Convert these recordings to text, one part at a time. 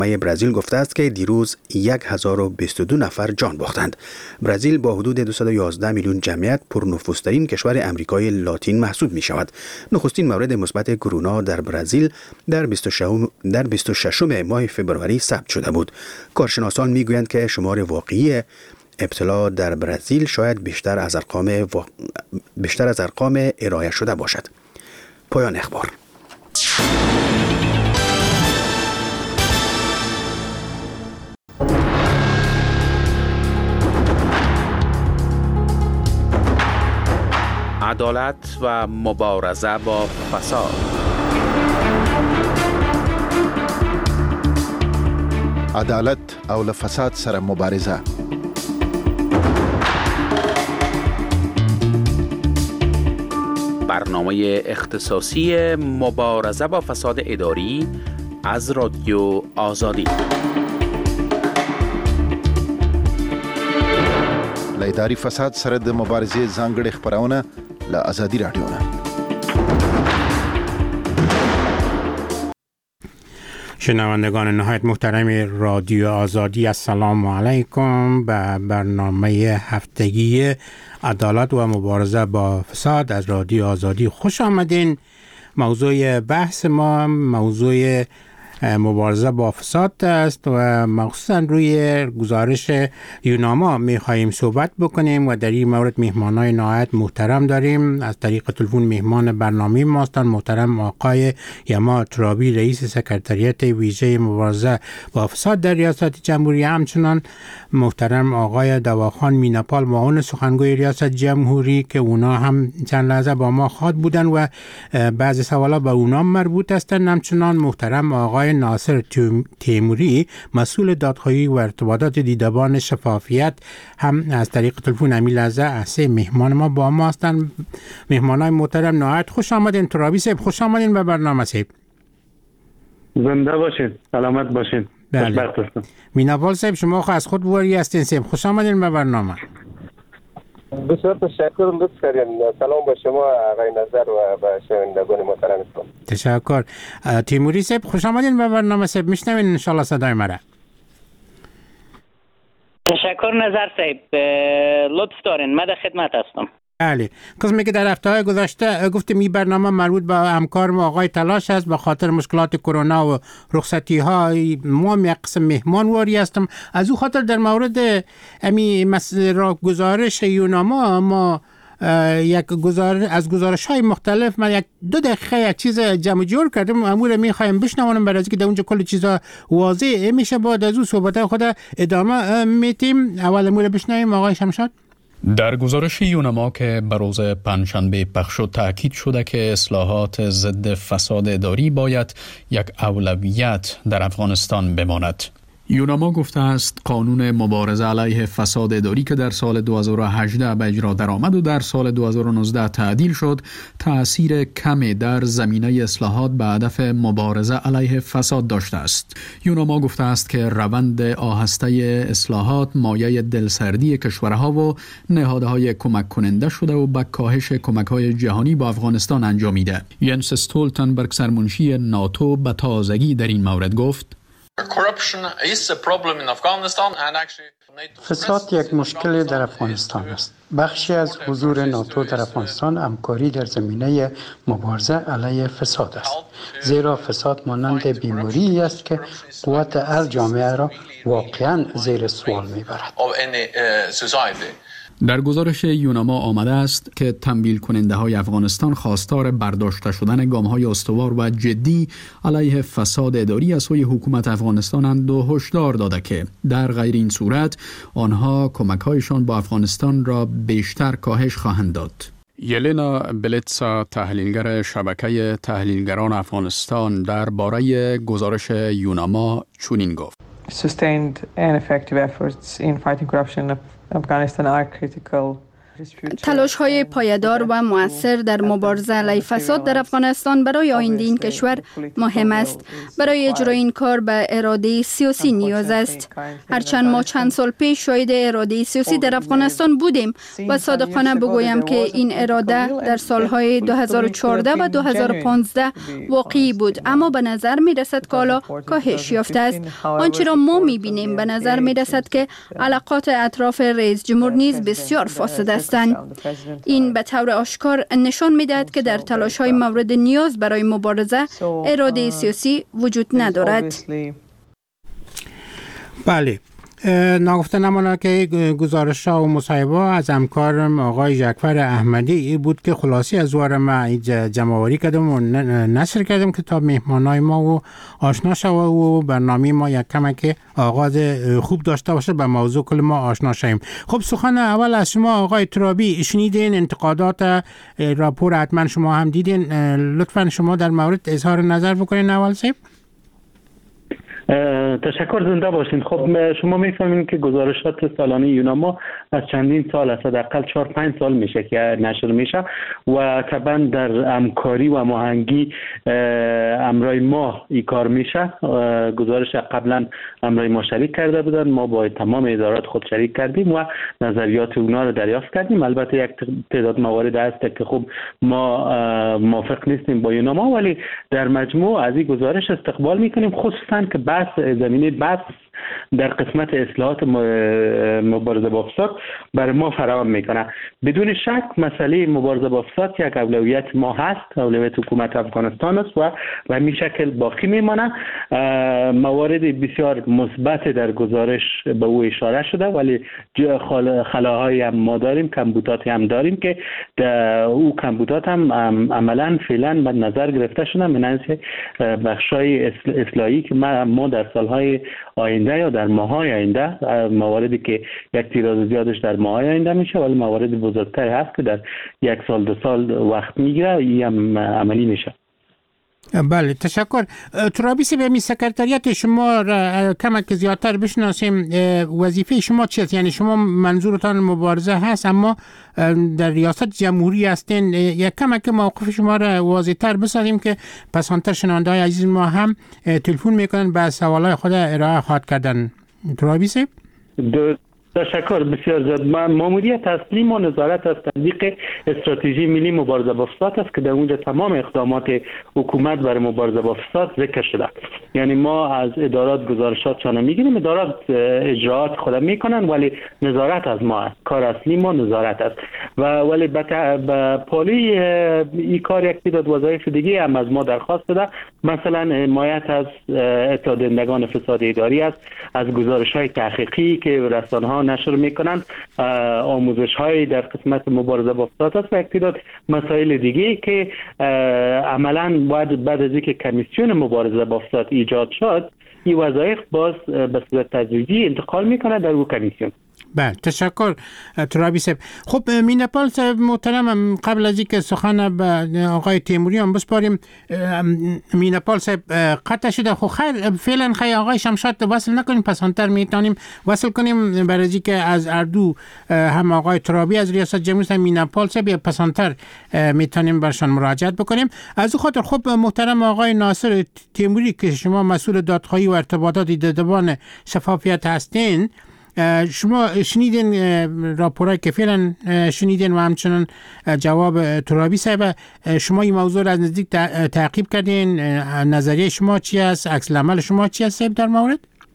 برزیل گفته است که دیروز 1022 نفر جان باختند. برزیل با حدود 211 میلیون جمعیت پرنفوذترین کشور امریکای لاتین محسوب می شود. نخستین مورد مثبت کرونا در برزیل در 26 ماه فوریه ثبت شده بود. کارشناسان می گویند که شمار واقعی ابتلا در برزیل شاید بیشتر از ارقام ارائه شده باشد. پایان اخبار. عدالت و مبارزه با فساد. عدالت او له فساد سره مبارزه. برنامه اختصاصی مبارزه با فساد اداری از رادیو آزادی. له اداري فساد سره د مبارزې ځانګړې خبرونه له آزادي رادیو نه. شنوندگان نهایت محترم رادیو آزادی، السلام علیکم. به برنامه هفتگی عدالت و مبارزه با فساد از رادیو آزادی خوش آمدین. موضوع بحث ما موضوع مبارزه با فساد است و مخصوصا روی گزارش یوناما می‌خواهیم صحبت بکنیم و در این مورد مهمانای نهایت محترم داریم. از طریق تلفن مهمان برنامه ما هستند محترم آقای یما ترابی، رئیس سکرتریات ویژه مبارزه با فساد در ریاست جمهوری، همچنان محترم آقای دواخان میناپال، معاون سخنگوی ریاست جمهوری که اونا هم چند لحظه با ما خواهد بودن و بعضی سوالات به اونا مربوط هستند. همچنان محترم آقای ناصر تیموری، مسئول دادخواهی و ارتباطات دیدبان شفافیت، هم از طریق تلفن همین لحظه از مهمان ما با ما هستند. مهمانای محترم نهایت خوش آمدین. ترابی صاحب خوش آمدین به برنامه صاحب. زنده باشین، سلامت باشین. بله. میناپال صاحب شما از خود واری هستین صاحب، خوش آمدین به برنامه. بسیار تشکر، لطف کردین. سلام به شما آقای نظر و به شنوندگان محترمتون. تشکر. تیموری صاحب خوش آمدین به برنامه صاحب، میشنوین ان شاء الله صدای مرا. تشکر نظر صاحب، لطف دارین، من در خدمت هستم. بله، قسمی که در هفته‌های گذشته گفتیم این برنامه مربوط به همکار ما آقای تلاش است. به خاطر مشکلات کرونا و رخصتی ها ما یک قسم مهمان واری هستم. از او خاطر در مورد گزارش یوناما ما از گزارش های مختلف من یک 2 دقیقه یک چیز جمع جور کردم. امور میخوایم بشنوانم برای که در اونجا کل چیزا واضح میشه. بعد از او صحبت خود ادامه میتیم. اول امور بشنویم آقای شمشاد. در گزارش یوناما که به روز پنجشنبه پخش شد تاکید شده که اصلاحات ضد فساد اداری باید یک اولویت در افغانستان بماند. یوناما گفته است قانون مبارزه علیه فساد اداری که در سال 2018 به اجرا درآمد و در سال 2019 تعدیل شد، تأثیر کمی در زمینه اصلاحات به هدف مبارزه علیه فساد داشته است. یوناما گفته است که روند آهسته اصلاحات مایه دلسردی کشورها و نهادهای کمک کننده شده و به کاهش کمک‌های جهانی با افغانستان انجامیده. ینس استولتنبرگ، سرمنشی ناتو، به تازگی در این مورد گفت: فساد یک مشکل در افغانستان است. بخشی از حضور ناتو در افغانستان همکاری در زمینه مبارزه علیه فساد است، زیرا فساد مانند بیماری است که قوت هر جامعه را واقعا زیر سوال میبرد. در گزارش یوناما آمده است که تمویل کننده های افغانستان خواستار برداشته شدن گام های استوار و جدی علیه فساد اداری از سوی حکومت افغانستانند و هشدار داده که در غیر این صورت آنها کمک هایشان با افغانستان را بیشتر کاهش خواهند داد. یلینا بلیتسا، تحلیلگر شبکه تحلیلگران افغانستان، درباره گزارش یوناما چنین گفت: Sustained and effective efforts in fighting corruption in Afghanistan are critical تلاش‌های پایدار و مؤثر در مبارزه علیه فساد در افغانستان برای آینده این کشور مهم است. برای اجرای این کار به اراده سیاسی نیاز است. هرچند ما چند سال پیش شاهد اراده سیاسی در افغانستان بودیم و صادقانه بگویم که این اراده در سالهای 2014 و 2015 واقعی بود، اما به نظر می رسد که حالا کاهش یافته است. آنچه را ما می بینیم به نظر می رسد که علاقات اطراف رئیس جمهور نیز بسیار فاسد هستند. این به طور آشکار نشان می دهد که در تلاش‌های مورد نیاز برای مبارزه اراده سیاسی وجود ندارد. بله، نگفته نماند که گزارش ها و مصاحبه از همکارم آقای جعفر احمدی ای بود که خلاصی از وارم جمع‌آوری کردم و نشر کردم که تا مهمانای ما و آشنا شوه و برنامه ما یک کمک آغاز خوب داشته باشه به موضوع کل ما آشنا شویم. خب سخن اول از شما آقای ترابی، شنیدین انتقادات راپور، حتما شما هم دیدین، لطفا شما در مورد اظهار نظر بکنین اول صاحب. تشکر، زنده باشین. خب شما میفهمین که گزارشات سالانه یوناما از چندین سال است، حداقل 4-5 سال میشه که نشر میشه و طبعا در همکاری و هماهنگی امرای ما این کار میشه. گزارش قبلا امرای ما شریک کرده بودن، ما با تمام ادارات خود شریک کردیم و نظریات اونا رو دریافت کردیم. البته یک تعداد موارد هست که خب ما موافق نیستیم با یوناما، ولی در مجموع از این گزارش استقبال میکنیم، خصوصا که زمینه بحث در قسمت اصلاحات مبارزه با فساد برای ما فراهم میکنه. بدون شک مسئله مبارزه با فساد یک اولویت ما هست، اولویت حکومت افغانستان است و به این شکل باقی میمانه. موارد بسیار مثبت در گزارش به او اشاره شده، ولی خلاهای هم ما داریم، کمبودات هم داریم که او کمبودات هم عملا فعلا به نظر گرفته شده من بخشای اصلاحی که ما در سالهای آینده یا در ماهای آینده، مواردی که یک تیراز زیادش در ماهای آینده میشه ولی موارد بزرگتری هست که در 1 سال 2 سال وقت میگیره، این هم عملی میشه. بله، تشکر. ترابی سی به سکرتریات شما کمک زیادتر بشناسیم. وظیفه شما چی است؟ یعنی شما منظورتان مبارزه هست اما در ریاست جمهوری هستین. یک کمک موقف شما را واضح‌تر بسازیم که پسانتر شنونده‌های عزیز ما هم تلفن میکنن به سوالای خود ارائه خواهد کردن. ترابی سی؟ تشکر بسیار زیاد. ماموریت اصلی ما نظارت از تطبیق استراتژی ملی مبارزه با فساد است که در اونجا تمام اقدامات حکومت برای مبارزه با فساد ذکر شده. یعنی ما از ادارات گزارشاتشان میگیریم، ادارات اجراات خود میکنن ولی نظارت از ما است. کار اصلی ما نظارت است و ولی به پالی این کار یک تعداد وظایف دیگه هم از ما درخواست داده، مثلا حمایت از اتحادیه‌دهندگان فساد اداری است، از گزارش‌های تحقیقی که رسانه‌ها نشر میکنن، آموزش های در قسمت مبارزه با فساد است و یک تعداد مسائل دیگه که عملا بعد از اینکه کمیسیون مبارزه با فساد ایجاد شد این وظایف باز به صورت تدریجی انتقال میکنه در اون کمیسیون. بله، تشکر ترابی صاحب. خب مینپال صاحب محترم، قبل از اینکه سخن به آقای تیموریان بسپاریم، مینپال صاحب قطع شده. خب خیر، فعلا خیر آقای شمشاد وصل نکنیم، پسانتر میتونیم وصل کنیم برای اینکه از اردو هم آقای ترابی از ریاست جمهوری هم مینپال صاحب یا پسانتر میتونیم برشان مراجعت بکنیم. از او خاطر خب محترم آقای ناصر تیموری که شما مسئول دادخواهی و ارتباطات دیدبان شفافیت هستین، شما شنیدین راپورایی که فعلا شنیدین و همچنان جواب ترابی صاحب، شما این موضوع را از نزدیک تعقیب کردین، نظریه شما چی است، عکس العمل شما چی است صاحب در مورد؟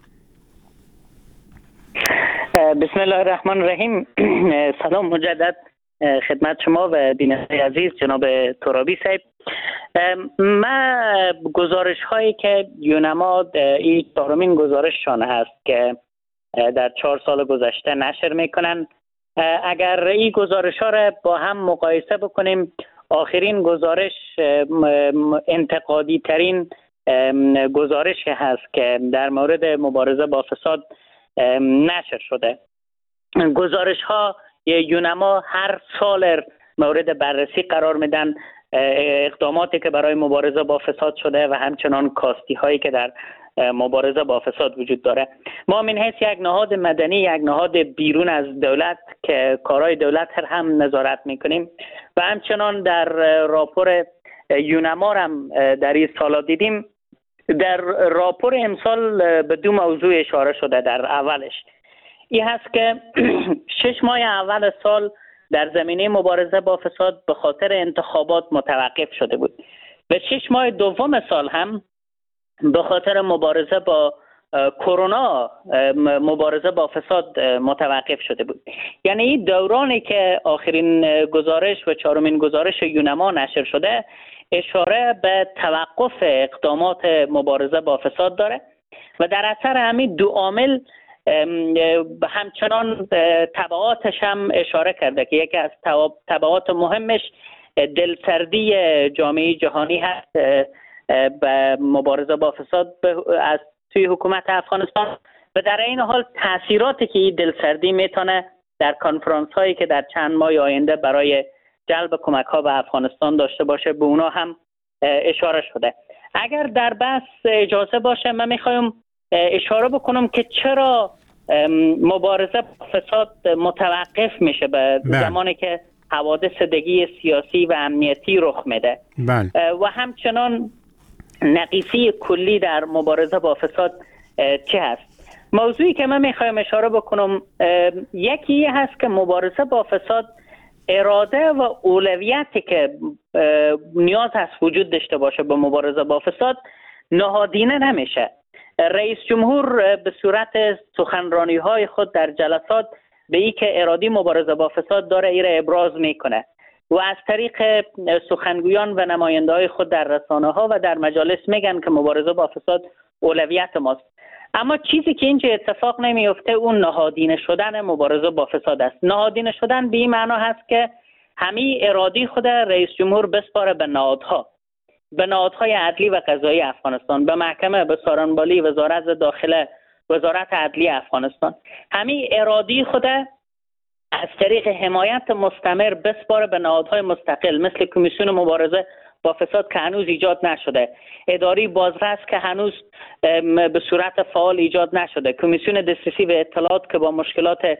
بسم الله الرحمن الرحیم. سلام مجدد خدمت شما و بیننده عزیز جناب ترابی صاحب. ما گزارش هایی که یونما این 4مین گزارششان هست که در 4 سال گذشته نشر میکنن، اگر این گزارش ها را با هم مقایسه بکنیم، آخرین گزارش انتقادی ترین گزارش هست که در مورد مبارزه با فساد نشر شده. گزارش ها یونما هر سال مورد بررسی قرار میدن، اقداماتی که برای مبارزه با فساد شده و همچنان کاستی هایی که در مبارزه با فساد وجود داره. ما من حیث یک نهاد مدنی، یک نهاد بیرون از دولت که کارهای دولت هم نظارت میکنیم و همچنان در راپور یونما هم در این سالا دیدیم. در راپور امسال به دو موضوع اشاره شده. در اولش این هست که 6 ماه اول سال در زمینه مبارزه با فساد به خاطر انتخابات متوقف شده بود و 6 ماه دوم سال هم به خاطر مبارزه با کرونا مبارزه با فساد متوقف شده بود. یعنی این دورانی که آخرین گزارش و 4مین گزارش یونما نشر شده اشاره به توقف اقدامات مبارزه با فساد داره و در اثر همین دو عامل همچنان تبعاتش هم اشاره کرده که یکی از تبعات مهمش دلسردی جامعه جهانی هست به مبارزه با فساد از توی حکومت افغانستان و در این حال تاثیراتی که این دلسردی میتونه در کنفرانس هایی که در چند ماه آینده برای جلب کمک ها به افغانستان داشته باشه به اونا هم اشاره شده. اگر در بحث اجازه باشه من میخوایم اشاره بکنم که چرا مبارزه با فساد متوقف میشه به زمانی که حوادث دگی سیاسی و امنیتی رخ میده و همچنان نقیصی کلی در مبارزه با فساد چه هست. موضوعی که من میخوایم اشاره بکنم یکی هست که مبارزه با فساد اراده و اولویتی که نیاز هست وجود داشته باشه به مبارزه با فساد نهادینه نمیشه. رئیس جمهور به صورت سخنرانی های خود در جلسات به ای که ارادی مبارزه با فساد داره ایره ابراز میکنه و از طریق سخنگویان و نماینده های خود در رسانه ها و در مجالس میگن که مبارزه با فساد اولویت ماست. اما چیزی که اینجا اتفاق نمیفته اون نهادینه شدن مبارزه با فساد است. نهادینه شدن به این معنا هست که همه ارادی خود رئیس جمهور بسپاره به نهادهای عدلی و قضایی افغانستان، به محکمه، به سارنبالی، وزارت داخله، وزارت عدلی افغانستان. همه ارادی خود از طریق حمایت مستمر بسپاره به نهادهای مستقل مثل کمیسیون مبارزه با فساد که هنوز ایجاد نشده، اداره بازرس که هنوز به صورت فعال ایجاد نشده، کمیسیون دسترسی و اطلاعات که با مشکلات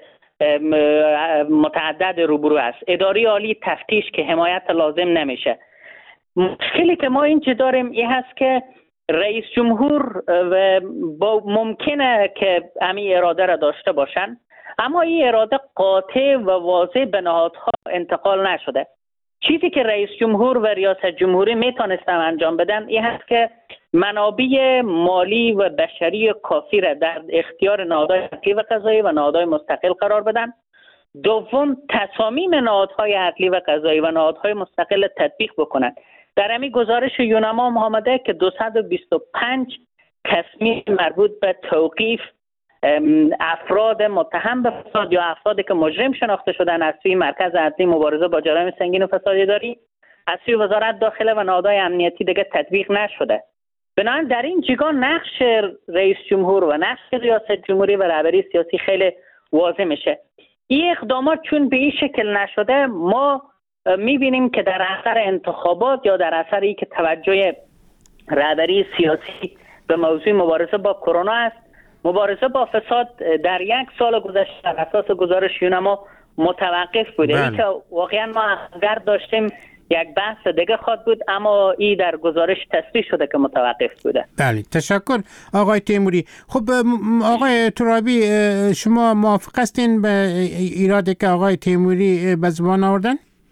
متعدد روبرو است، اداره عالی تفتیش که حمایت لازم نمیشه. مشکلی که ما اینجا داریم این هست که رئیس جمهور با ممکنه که همین اراده را داشته باشن اما این اراده قاطع و واضح به نهادها انتقال نشده. چیزی که رئیس جمهور و ریاست جمهوری میتونستن انجام بدن این هست که منابع مالی و بشری کافی را در اختیار نهادهای عدلی و قضایی و نهادهای مستقل قرار بدن. دوم، تصامیم نهادهای عدلی و قضایی و نهادهای مستقل تطبیق بکنند. در همین گزارش یونما آمده که 225 تصمیم مربوط به توقیف افراد متهم به فساد یا افرادی که مجرم شناخته شدن از سوی مرکز عدلی مبارزه با جرایم سنگین و فساد اداری از سوی وزارت داخله و نهادهای امنیتی دیگه تطبیق نشده. بنابراین در این جگان نقش رئیس جمهور و نقش ریاست جمهوری و رهبری سیاسی خیلی واضح میشه. این اقدامات چون به این شکل نشده ما میبینیم که در اثر انتخابات یا در اثر ای که توجه رهبری سیاسی به موضوع مبارزه با کرونا است، مبارزه با فساد در 1 سال گذشته بر اساس گزارش یونما متوقف بوده. این که واقعا ما اگر داشتیم یک بحث دیگه خواهد بود اما این در گزارش تصریح شده که متوقف بوده. بله، تشکر آقای تیموری. خب آقای ترابی شما موافق هستین به ایرادی که آقای تیموری به زبان آوردن؟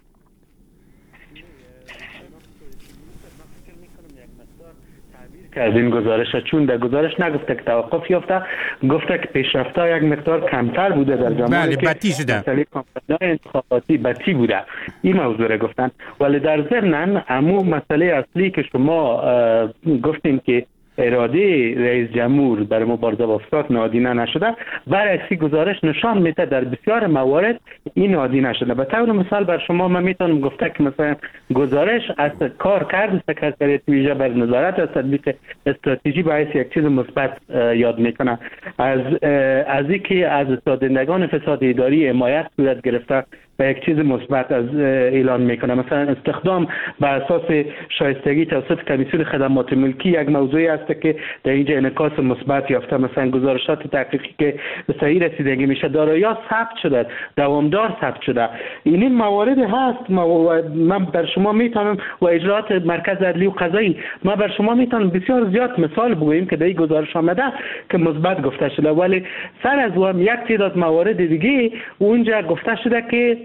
از این گزارش چون در گزارش نگفته که توقف یافته، گفته که پیشرفت‌ها یک مقدار کمتر بوده در زمانی که بطی شده، انتخاباتی بطی بوده. این موضوع را گفتن. ولی در ضمن امو مسئله اصلی که شما گفتین که اراده رئیس جمهور در مبارزه با فساد نهادینه نشده، برعکس گزارش نشان میده در بسیار موارد این نهادینه شده. به طور مثال بر شما من میتونم گفته که مثلا گزارش از کار کرد سکرتریات ویژه بر نظارت از تطبیق استراتژی باعث یک چیز مثبت یاد میکنه، از اینکه از سازندگان فساد اداری حمایت صورت گرفته و یک چیز مثبت از اعلان میکنه. مثلا استخدام بر اساس شایستگی توسط کمیسیون خدمات ملکی یک موضوعی است که در اینجا انعکاس مثبت یافته. مثلا گزارشات تحقیقی که به صحیح رسیدگی میشه، دارایی‌ها ثبت شده، دوامدار ثبت شده. این موارد هست. من بر شما میتونم و اجرات مرکز عدلی و قضایی، ما بر شما میتونم بسیار زیاد مثال بگویم که در این گزارش آمده که مثبت گفته شده، ولی سر از اون یک تعداد موارد دیگه اونجا گفته شده که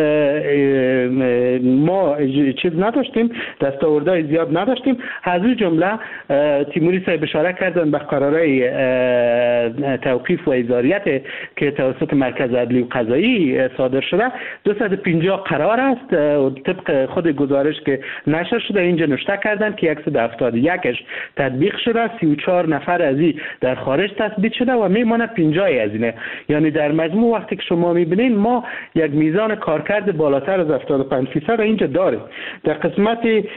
ما چیز نداشتیم، دستاوردهای زیاد نداشتیم. از اون جمله تیموری صاحب اشاره کردن به قرارهای توقیف و ازاریت که توسط مرکز عدلی و قضایی صادر شده. 250 قرار است طبق خود گزارش که نشر شده. اینجا نوشته کردن که 171ش تطبیق شده، 34 نفر از این در خارج تثبیت شده و میمونه 50 از اینه. یعنی در مجموع وقتی که شما میبینین ما یک میزان کارکرد بالاتر از 75% اینجا داریم در قسمت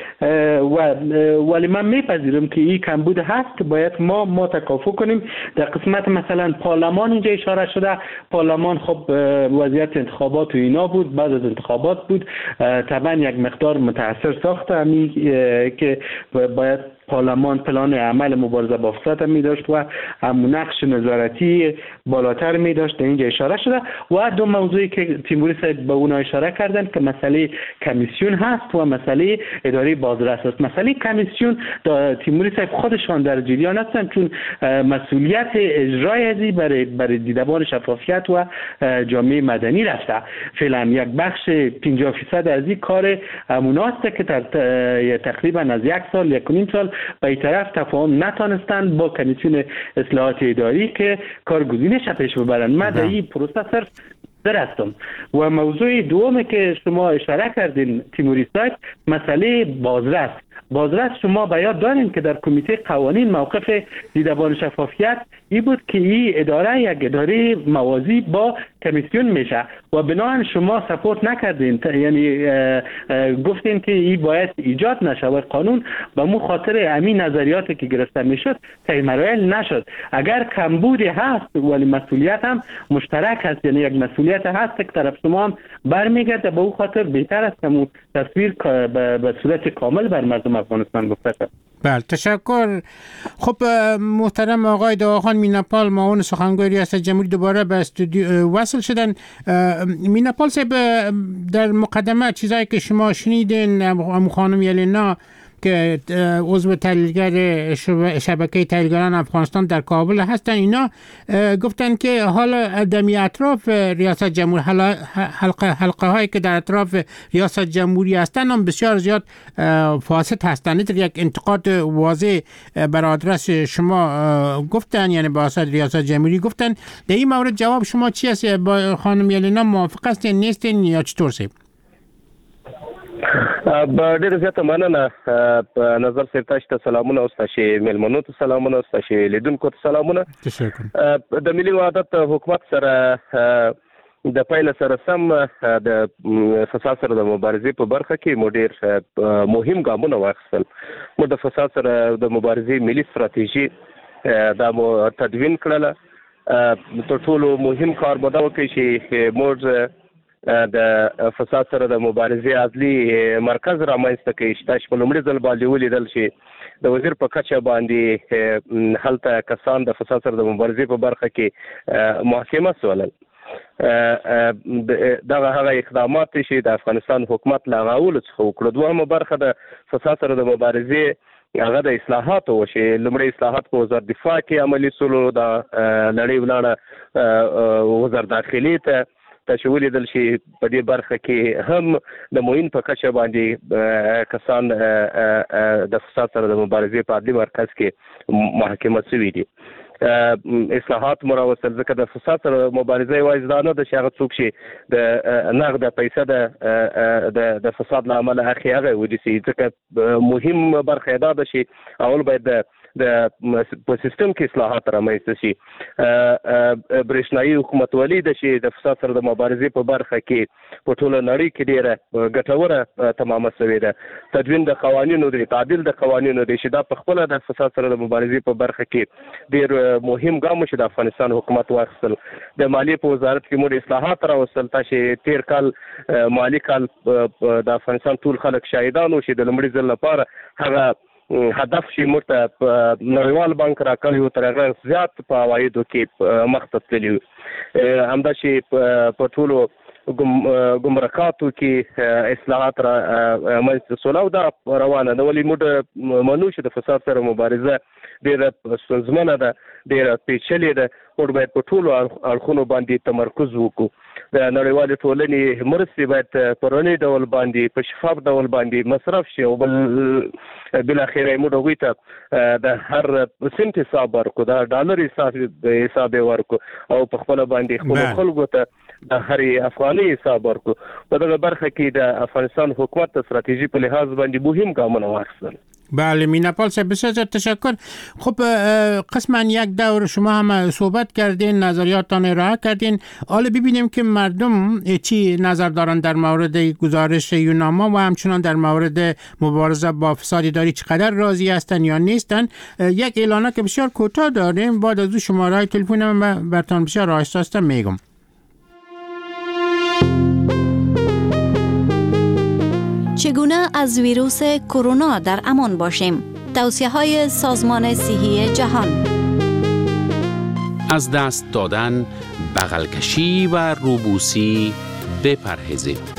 ولی من میپذیرم که این کمبود هست، باید ما تکافؤ کنیم. در قسمت مثلا پارلمان اینجا اشاره شده. پارلمان خب وضعیت انتخابات و اینا بود، بعد از انتخابات بود، طبعا یک مقدار متاثر ساخته که باید پارلمان پلان عمل مبارزه با فساد می داشت و هم نقش نظارتی بالاتر می داشت. اینجا اشاره شده. و دو موضوعی که تیموری صاحب به اونها اشاره کردن که مسئله کمیسیون هست و مسئله اداره بازرس است. مسئله کمیسیون تیموری صاحب خودشان در جریان هستند، چون مسئولیت اجرای ازی برای دیدبان شفافیت و جامعه مدنی رفته. فعلا یک بخش 50% از این کار اموناست که تقریبا از 1 سال 1.5 سال به این طرف تفاهم نتانستند با کمیسیون اصلاحات اداری که کارگزینش پیش ببرن. من در این پروسه صرف درستم. و موضوع دومی که شما اشاره کردین تیموری صاحب، مسئله بازرس. شما به یاد دارین که در کمیته قوانین موقف دیدبان شفافیت این بود که این اداره یک اداره موازی با کمیسیون میشه و بنابراین شما سپورت نکردین، یعنی گفتین که این باید ایجاد نشه و قانون به مو خاطر همین نظریاتی که گرفته میشد طی مراحل نشد. اگر کمبودی هست ولی مسئولیت هم مشترک هست، یعنی یک مسئولیت هست که طرف شما هم برمیگرده، به اون خاطر بهتر است که تصویر به صورت کامل بر مردم افغانستان گفته شد. بله، تشکر. خب محترم آقای دعاخان میناپال، معاون سخنگوی ریاست جمهوری، دوباره به استودیو وصل شدن. میناپال صاحب، در مقدمه چیزایی که شما شنیدین، خانم یلینا که عضو تحلیلگر شبکه تحلیلگران افغانستان در کابل هستن، اینا گفتن که حالا دمی اطراف ریاست جمهوری، حلقه هایی که در اطراف ریاست جمهوری هستن هم بسیار زیاد فاسد هستن. یک انتقاد واضح بر آدرس شما گفتن، یعنی با اساس ریاست جمهوری گفتن. در این مورد جواب شما چی است؟ با خانم یلینا موافق هستین نیستین یا چطور سه؟ با ډېر زیاته مننه. نظر صاحب تاسو ته سلامونه، او تاسو مېلمنو ته سلامونه، او تاسو لیدونکو ته سلامونه. د ملي وحدت حکومت سره د پایله سره سم د فساد سره د مبارزې په برخه کې مو ډېر مهم ګامونه واخیستل. مو د فساد سره د مبارزې ملي ستراتیژي دا مو تدوین کړله. تر ټولو مهم کار به دا وکړي چې موږ د فساد سره د مبارزې عدلي مرکز رامنځته کړي چې تاسو په لومړي ځل باندې ولیدل چې د وزیر په کچه باندې هلته کسان د فساد سره د مبارزې په برخه کې محاکمه سولل. دغه هغه اقدامات چې د افغانستان حکومت له غاولو څخه وکړه. دویمه برخه د فساد سره د مبارزې هغه د اصلاحاتو وشي. لومړی اصلاحات په وزارت دفاع کې عملي سولو، د نړۍ ولاړه وزارت داخلي ته تاسو ولیدل چې په دې برخه کې هم د معین په کچه باندې کسان د فساد سره د مبارزې په عدلي مرکز کې محاکمه شوي دي. اصلاحات مراوصل ځکه د فساد سره مبارزه یوازې دا نه ده چې هغه څوک چې د نغده پیسه د فساد له امله هغه ونیسي، ځکه مهم برخه دا ده چې اول باید د د په سیستم کې اصلاحات رامنځته شي. برېښنایي حکومتولي د شي د فساد سره د مبارزې په برخه کې په ټوله نړۍ کې ډیره ګټوره تمامه شوې ده. تدوین د قوانینو د تعدیل د قوانینو د شي دا په خپل د فساد سره د مبارزې په برخه کې ډیر مهم ګام چې د افغانستان حکومت واخیستل. د مالیې په وزارت کې موږ اصلاحات راوستل چې تیر کال مالی کال د افغانستان ټول خلک شاهدانو چې د لومړي ځل لپاره هغه هدف چې موږ ته نړیوال بانک راکړی و تر هغه زیات په عوایدو کې مخ ته تللی. همدا چې په ټولو ګمرکاتو کې اصلاحات منځته سول او دا روانه ده. ولې موږ منو چې د فساد سره مبارزه ډېره ستونزمنه ده، ډېره پیچلې ده. موږ باید په ټولو اړخونو باندې تمرکز وکړو. د نړیوالې ټولنې مرستې باید په رڼې ډول باندې په شفاف ډول باندې مصرف شي او بالاخره موږ هغوی ته د هر سنت حساب ورکړو، د ډالر حساب ورکړو او په خپله باندې خپلو خلکو ته د هرې افغانۍ حساب ورکړو. په دغه برخه کې د افغانستان حکومت د ستراتیژي په لحاظ باندې مهم ګامونه واخیستل. بله میناپال صاحب بسیار تشکر. خب قسما یک دور شما هم صحبت کردین، نظریاتتان ارائه کردین. حالا ببینیم که مردم چی نظر دارن در مورد گزارش یوناما و همچنان در مورد مبارزه با فساد اداری چقدر راضی هستن یا نیستن. یک اعلانه که بسیار کوتاه داریم، بعد از او شماره تلفن من براتون بسیار آهسته آهسته میگم. چگونه از ویروس کرونا در امان باشیم؟ توصیه‌های سازمان صحی جهان. از دست دادن، بغل کشی و روبوسی بپرهیزید.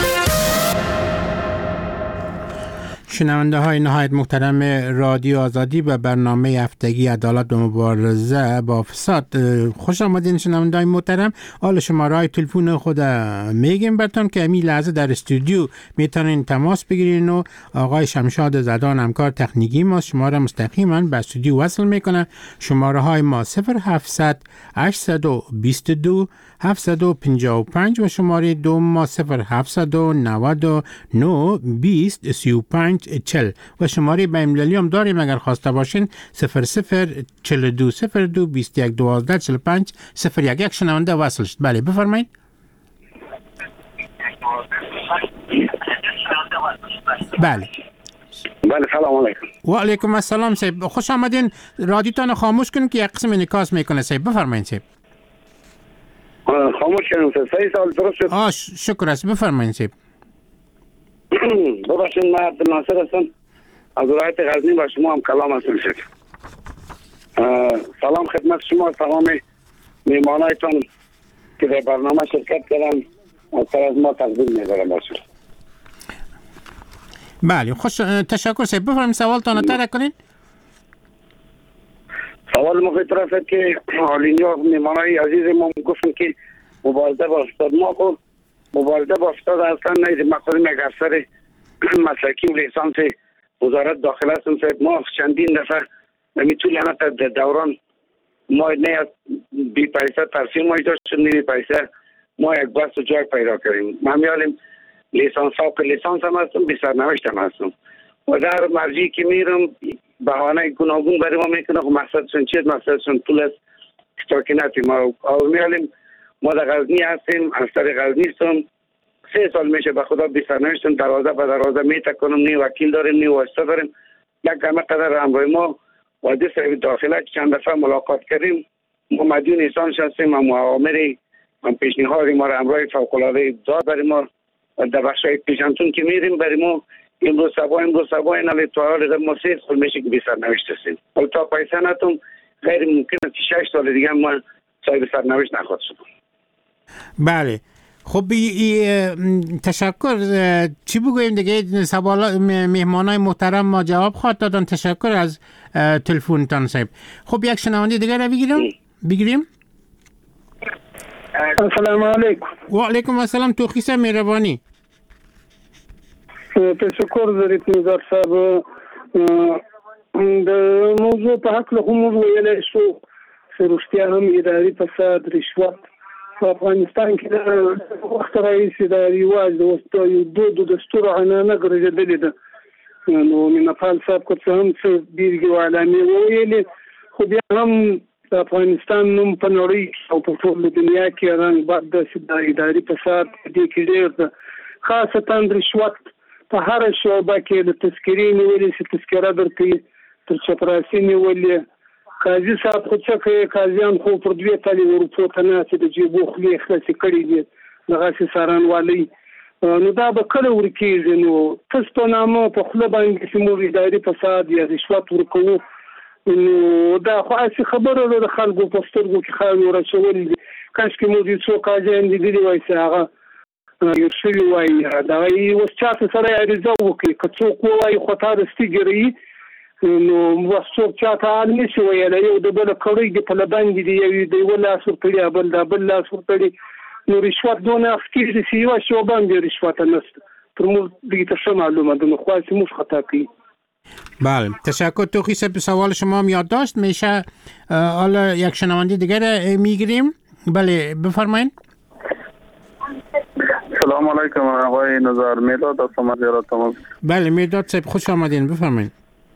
شنونده های نهایت محترم رادیو آزادی و برنامه هفتگی عدالت و مبارزه با فساد، خوش آمدین شنونده های محترم. حالا شماره های تلفن خود میگیم براتون که همین لحظه در استودیو میتونین تماس بگیرین و آقای شمشاد زدان همکار تکنیکی ما شماره مستقیما به استودیو وصل میکنه. شماره های ما 0700 822 755 و شماره دوم ما 0799 20 35 40 و شماره بین‌المللی هم داریم اگر خواسته باشین 0042 02 21 12 45 01. یک شنونده وصل شد. بله بفرمایید. بله سلام علیکم. و علیکم السلام صاحب، خوش آمدین. رادیوتان خاموش کنین که یک قسم انعکاس میکنه صاحب. بفرمایید صاحب. خاموش کردم صحیح سوال درست شد. شکر است. بفرمایید صاحب. ببخشید من عبدالناصر هستم از ولایت غزنی و شما هم کلام هستم. سلام خدمت شما تمام میهمانایتان که در برنامه شرکت کردن از ما تقدیم می‌دارم باشم. بله خوش تشکر صاحب. بفرمایید سوالتان طرح کنین. سوال ما طرف است که حالینیا میهمانای عزیز ما گفتن که مبارزه با فساد ما کو مبارزه با فساد اصلا نه مقصد یک افسر مسلکی و لیسانس وزارت داخله است. ما چندین دفعه میتونیم در دوران ما نه بی پیسه ترسیم ما داشت بی پیسه ما یک بحث جای پیدا کردیم. ما میالیم لیسانس ها که لیسانس هم هستم بی سرنوشت هم هستم و در مرجعی که میرم بهانه گوناگون برای ما میکنه که مقصدشون چیست، مقصدشون پول است تا که نتیم ما میالیم. ما در غزنی هستیم، از طریق غزنی هستم 3 سال میشه به خدا بی سرنوشتم دروازه به دروازه میتکنم، نی وکیل داریم نی واسطه داریم. یک کمه قدر همراه ما وادی صاحب داخله چند دفعه ملاقات کردیم. ما مدیون ایسانش هستیم، ما معامری هم پیشنهادی ما را همراه فوق‌العاده داد برای ما در بخشای پیشنتون که میریم برای ما امروز صبح این علی توال ما 3 سال میشه که بی سرنوشت هستیم. ولی تا پیسه نتون غیر ممکن است که 6 سال دیگه ما صاحب سرنوشت نخواهد شد. بله خب تشکر. چی بگوییم دیگه؟ سوالات مهمانای محترم ما جواب خواهد دادن. تشکر از تلفنتان صاحب. خب یک شنونده دیگه را بگیریم. السلام علیکم. و علیکم السلام. توخیسه مهربانی. تشکر ضریف نظر صاحب. د موضوع په حق له موضوع ویلای شو چې رښتیا هم اداري فساد رشوت په افغانستان کې د وخت راهیسې د رواج د وسطو یو دود دستور عنانه ګرځېدلې ده نو مینپال صاحب کو څه هم څه بیرګي علامه ویلې خو بیا هم د افغانستان نوم په نړۍ او په ټول دنیا کې رنګ باد د اداري فساد دې کې ډېر خاصه رشوت په هر شعبه کې د تذکرې نیولې چې تذکره درکې تر چپراسي نیولې قاضي صاحب خو څه کوي قاضیان خو پر دوی تلي ورپو ته نه چې د جیبو خلې خلاصې کړي دي دغه سارانوالي نو دا به کله ورکېږي نو تاسو په نامه په خپل باندې چې موږ اداري فساد یا رشوت ورکوو نو دا خو اصلي خبره ده د خلکو په سترګو کې خاوې ورچول دي کاشکې موږ څو قاضیان لیدلي وای چې هغه یو شوي وای دا اوس چاته سره عریضه وکړي که څوک ووایي خو تا دستي ګري نو اوس څوک چاته حال نشي ویلی یو د بله کړۍ دي په لبنګې دي د یوه لاس ورتړي بل لاس ورتړي نو رشوت دونه افکیږي چې یوه شعبه هم بې رشوته نشته پر موږ دیگه ته معلومه ده نو خواهی موږ خطا کنیم. بله تشکر. توقی صاحب سوال شما هم یادداشت میشه. حالا یک شنونده دیگر میگیریم. بله بفرمایید. سلام علیکم آقای نزار میداد هستم از ایران. بله میداد صاحب خوش آمدین بفرمایید.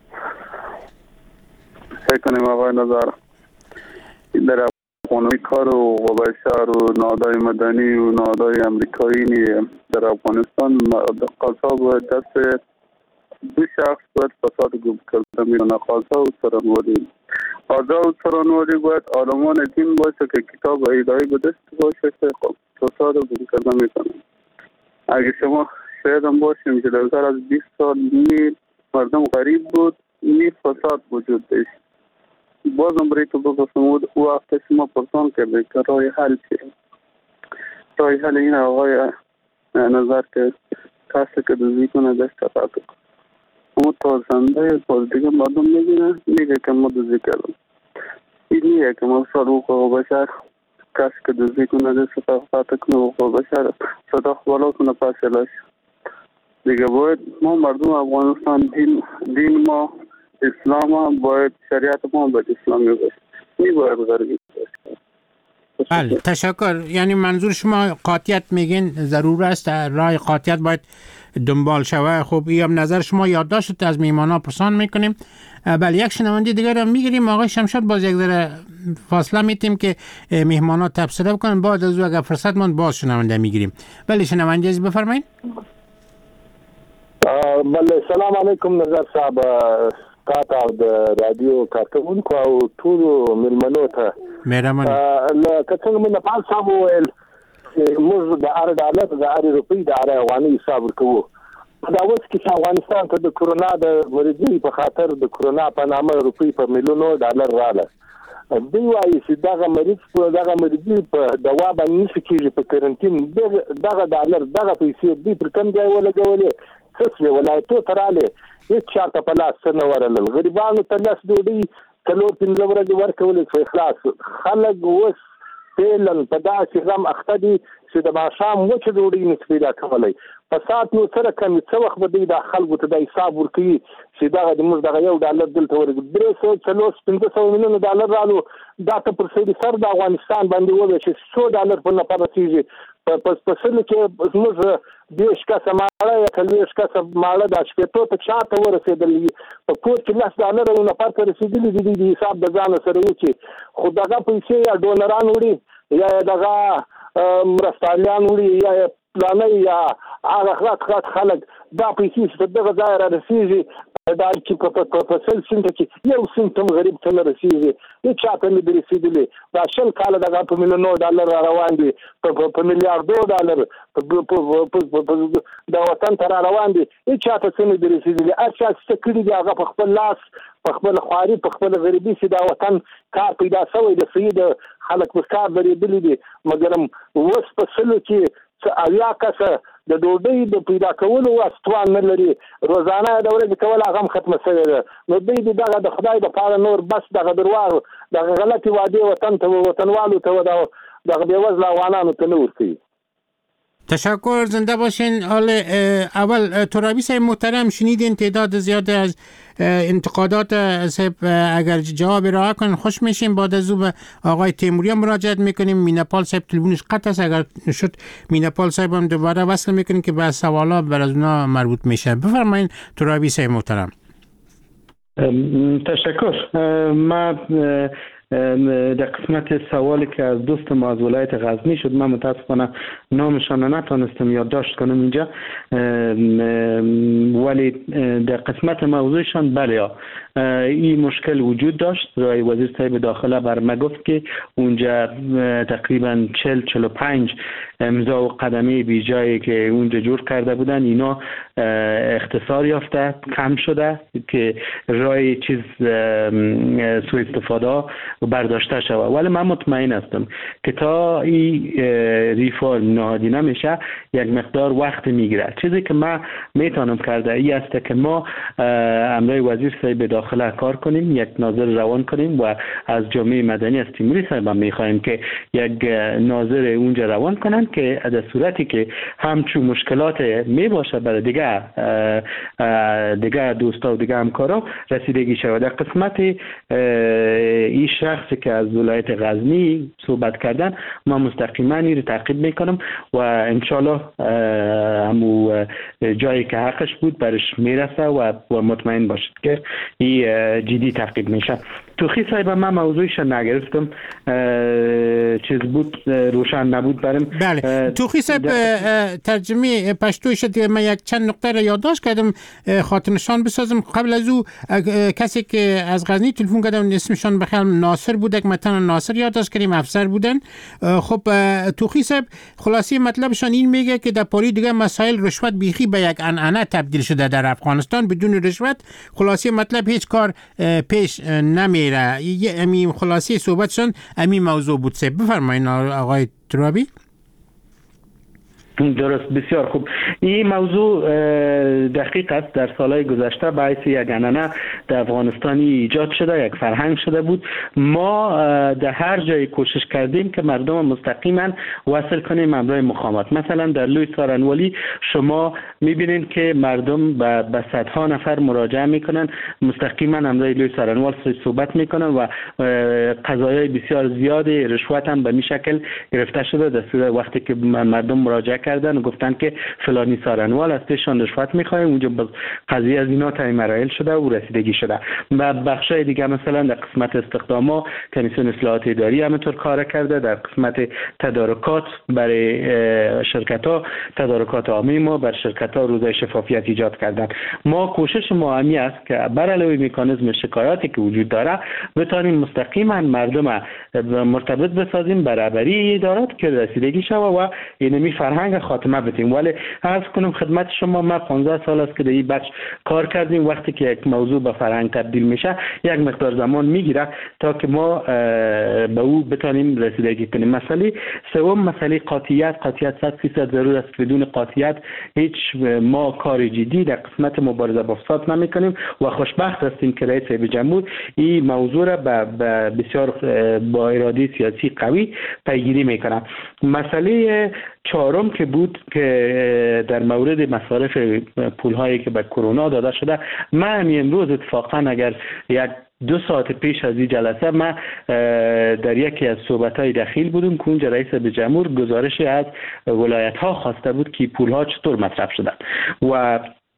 کنیم آقای نزار در افغانستان کار و بشر و نهادهای مدنی و نهادهای امریکایی در افغانستان قضا باید دست دو شخص باید فساد گم کرده میرونه قضا و سرانواری. قضا و سرانواری باید عالمان دین باشه که کتاب الهی به دست باشه که فساد گم کرده میکنه. اگه شما شاید هم باشیم که در از 20 سال مردم غریب بود فساد وجود داشت. بازم برای تو بگفتم او وقت شما پرسان کرده که رای حل چیه. رای حل این آقای نظر که کسی که دوزی کنه دست قطع کنه. اما تازنده باز دیگه مردم میگه که ما دوزی کردم. این نیه که ما صاروخ و بشر کسی که دوزی کنه دست قطع کنه و بشر صدا خوالا کنه پاسلاش. دیگه باید ما مردم افغانستان دین ما اسلام باید شریعت ما باید اسلامی باشه. این باید غربی باشه. بله تشکر. یعنی منظور شما قاطعیت میگین ضرور است راه قاطعیت باید دنبال شوه. خب این هم نظر شما یادداشت از میهمانا پرسان میکنیم. بله یک شنونده دیگر هم میگیریم. آقای شمشاد باز یک ذره فاصله میتیم که میهمانا تبصره بکنن بعد از او اگر فرصت مند باز شنونده میگیریم. بله شنونده از بفرمایید. بله سلام علیکم نظر صاحب تاته او د رادیو کارکونکو او ټولو مېلمنو ته مهرباني. لکه څنګه مې نپال صاحب وویل موږ د هر ډالر د هر روپۍ د هر افغانۍ حساب ورکوو. دا اوس کې چې افغانستان ته د کرونا د مریضۍ په خاطر د کرونا په نامه روپۍ په میلیونو ډالر راغله. دوی وایي چې دغه مریضي په دوا باندې نشي کېږي په کرنټین دغه ډالر دغه پیسې دوی پر کوم ځای ولګولې څه شوې ولایتو ته رالې هیڅ چاته په لاس نه ورلل. غریبانو ته لاس ډوډۍ 4-5 ورځې ورکولې چې خلاص خلک اوس فعلا په داسې غم اخته دي چې د ماښام وچه ډوډۍ نشي پیدا کولی. فساد نو سره کم څه وخت به دوی د خلکو ته د حساب ورکوي چې دغه موږ دغه یو ډالر دلته ورکړو 300-500 میلیونه ډالر رالو دا ته پر سر د افغانستان باندې وویل چې 100 ډالر په نفر رسیږي. په سل کې زموږ 20 کسه ماړه یا 40 کسه ماړه د شپېتو ته چاته ورسېدل په کور کې 10 ډالر یو نفر ته رسېدلي دي د حساب د ځان سره وکړي. خو دغه پیسې یا ډونران وړي یا دغه مرستالیان وړي یا پلانې یا هغه خلک دا پیسې چې دغه ځای را رسېږي دا چې په سل سنټ کې یو سنټ هم غریب ته نه رسېږي هېڅ چاته نه دي رسېدلي. دا 20 کاله دغه په میلیونو ډالر را روان دي په میلیاردو ډالر د وطن ته را روان دي هېڅ چاته څه نه دي رسېدلي. هر چا څه کړي دي هغه په خپل لاس په خپل خواري په خپل غریبي چې دا وطن کار پیدا شوی د سید خلک په کار درېدلي دي مګر اوس په سلو کې اویا کسه د ډوډۍ د پیدا کولو واستوان نه لري روزانه د ورځې کول هغه هم ختمه شوې ده. نو دوی دغه د خدای د پاره نور بس دغه درواغ دغه غلطي وعدې وطن ته وطنوالو ته دغه بېوزله افغانانو ته نه ورکوي. تشکر، زنده باشین. اول ترابی صاحب محترم، شنیدین تعداد زیاد از انتقادات صاحب، اگر جواب ارائه کنن خوش میشیم. بعد از او به آقای تیموری مراجعت میکنیم. مینپال صاحب تلفنش قطع است، اگر شد مینپال صاحب هم دوباره وصل میکنیم که به سوالات بر از اونا مربوط میشه. بفرمایین ترابی صاحب محترم. تشکر. من در قسمت سوالی که از دوست ما از ولایت غزنی شد، من متاسفانه نامشان نتونستم یادداشت کنم اینجا، ولی در قسمت موضوعشان بله این مشکل وجود داشت. رای وزیر صاحب داخله بر ما گفت که اونجا تقریبا 40-45 امضا و قدمی بی جایی که اونجا جور کرده بودن اینا اختصار یافته، کم شده که رای چیز سوء استفاده برداشته شود. ولی من مطمئن هستم که تا این ریفورم نهادی نمیشه یک مقدار وقت میگیره. چیزی که ما میتونم کرده ای است که ما امرای وزیر صاحب داخله کار کنیم، یک ناظر روان کنیم و از جامعه مدنی از تیموری صاحب میخوایم که یک ناظر اونجا روان کنن که در صورتی که همچون مشکلات می باشه برای دیگه دوستا و دیگه همکارا رسیدگی شود. در قسمت این شخصی که از ولایت غزنی صحبت کردن، ما مستقیما این رو تعقیب میکنم و انشالله همو جایی که حقش بود برش میرسه و مطمئن باشید که این جدی تعقیب میشه. توخی صاحب من موضوعش نگرفتم، چیز بود روشن نبود برم. بله توخی صاحب ترجمه پشتوی شد. من یک چند نقطه را یادداشت کردم خاطر نشان بسازم. قبل از او کسی که از غزنی تلفن کردم اسمشان بخیال ناصر بود، که مثلا ناصر یادداشت کردیم افسر بودن. خب توخی صاحب خلاصی مطلبشان این میگه که در پاری دیگه مسائل رشوت بیخی به یک عنعنه تبدیل شده در افغانستان. بدون رشوت خلاصی مطلب هیچ کار پیش نمیره. امی خلاصی صحبتشان امی موضوع بود. بفرمایید آقای ترابی. درست، بسیار خوب. این موضوع دقیق است. در سالهای گذشته باعث یک عنعنه در افغانستانی ایجاد شده، یک فرهنگ شده بود. ما در هر جای کوشش کردیم که مردم مستقیما وصل کنیم امرای مقامات. مثلا در لوی سارنوالی شما میبینید که مردم به صدها نفر مراجعه میکنن، مستقیما امرای لوی سارنوال صحبت میکنن و قضایای بسیار زیاد رشوت هم به این شکل گرفته شده. در صورت وقتی که مردم مراجعه کردن و گفتن که فلانی سارنوال از پیشان رشوت میخواه، اونجا قضیه از اینا تا مراحل شده و رسیدگی شده. و بخشای دیگه مثلا در قسمت استخدامات کمیسیون اصلاحات اداری همینطور کار کرده. در قسمت تدارکات برای شرکت ها، تدارکات عامی ما بر شرکت ها روزای شفافیت ایجاد کردن. ما کوشش ما همی است که بر علاوه مکانیزم شکایاتی که وجود داره بتانیم مستقیما مردم مرتبط بسازیم برابری ادارات که رسیدگی شود و اینمی فرهنگ خاتمه بدیم. ولی عرض کنم خدمت شما ما 15 سال است که در این بخش کار کردیم. وقتی که یک موضوع به فرهنگ تبدیل میشه یک مقدار زمان میگیره تا که ما به او بتانیم رسیدگی کنیم. مسئله سوم مسئله قاطعیت 100% ضرور است. بدون قاطعیت هیچ ما کار جدی در قسمت مبارزه با فساد نمیکنیم و خوشبخت هستیم که رئیس جمهور این موضوع را بسیار با اراده سیاسی قوی پیگیری میکنه. مسئله چهارم که بود که در مورد مصارف پول‌هایی که به کرونا داده شده، من امروز اتفاقا اگر 2 ساعت پیش از این جلسه ما در یکی از صحبت‌های دخیل بودم که اونجا رئیس جمهور گزارشی از ولایت‌ها خواسته بود که پول‌ها چطور مصرف شدن و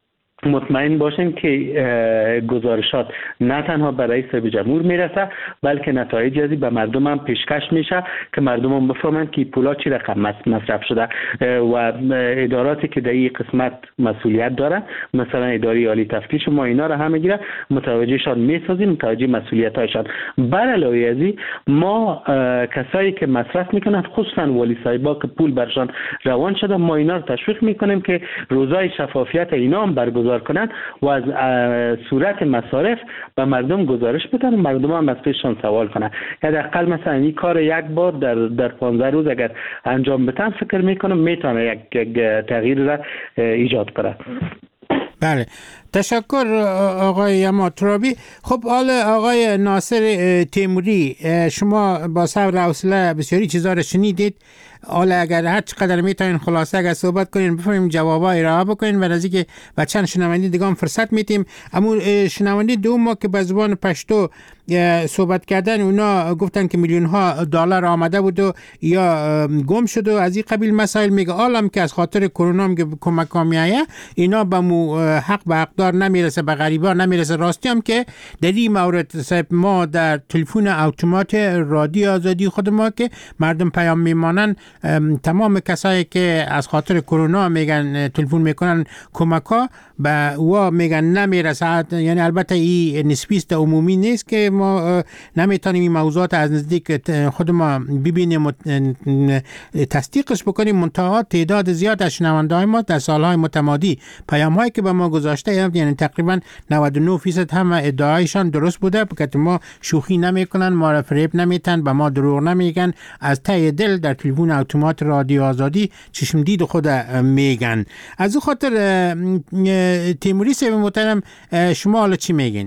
مطمئن باشین که گزارشات نه تنها به رئیس جمهور میرسه بلکه نتایج ازی به مردم هم پیشکش میشه که مردم هم بفهمن که پولا چی رقم مصرف شده و اداراتی که در این قسمت مسئولیت داره، مثلا اداره عالی تفتیش ما اینا رو همه گیره متوجهشان میسازیم، متوجه مسئولیت هایشان. بر علاوه ازی ما کسایی که مصرف میکنن خصوصا ولی صاحبا که پول برشان روان شده، ما اینا رو تشویق میکنیم که روزای شفافیت اینا هم برگزار کنن و از صورت مصارف به مردم گزارش بدن و مردم هم از پیششان سوال کنن. حداقل مثلا این کار یک بار در 15 روز اگر انجام بدن فکر میکنم میتونه یک تغییر را ایجاد کنه. بله، تشکر آقای ترابی. خب حالا آقای ناصر تیموری، شما با صبر و حوصله بسیاری چیزا رو شنیدید. حالا اگر هر چقدر میتونین خلاصه اگر صحبت کنین بفهمیم جوابا ارائه بکنین و نزدیک و چند شنونده دیگه هم فرصت میتیم. اما شنونده دوم که به زبان پشتو صحبت کردن، اونا گفتن که میلیون ها دلار آمده بود و یا گم شد و از این قبیل مسائل. میگه عالم که از خاطر کرونا میگه کمک ها میایه، اینا به مو حق به حقدار نمیرسه، به غریبا نمیرسه. راستی هم که در این مورد صاحب ما در تلفن اتومات رادیو آزادی خود ما که مردم پیام میمانن، تمام کسایی که از خاطر کرونا میگن تلفن میکنن کمک ها به او میگن نمیرسه. یعنی البته این نسبی است، عمومی نیست که ما نمیتونیم این موضوعات از نزدیک خود ما ببینیم و تصدیقش بکنیم. منتها تعداد زیاد از شنونده های ما در سالهای متمادی پیام هایی که به ما گذاشته، یعنی تقریبا 99% هم ادعایشان درست بوده که ما شوخی نمیکنن، ما را فریب نمیتن، به ما دروغ نمیگن، از ته دل در تلفن اتومات رادیو آزادی چشم دید خود میگن. از او خاطر تیموری صاحب محترم، شما حالا چی میگین؟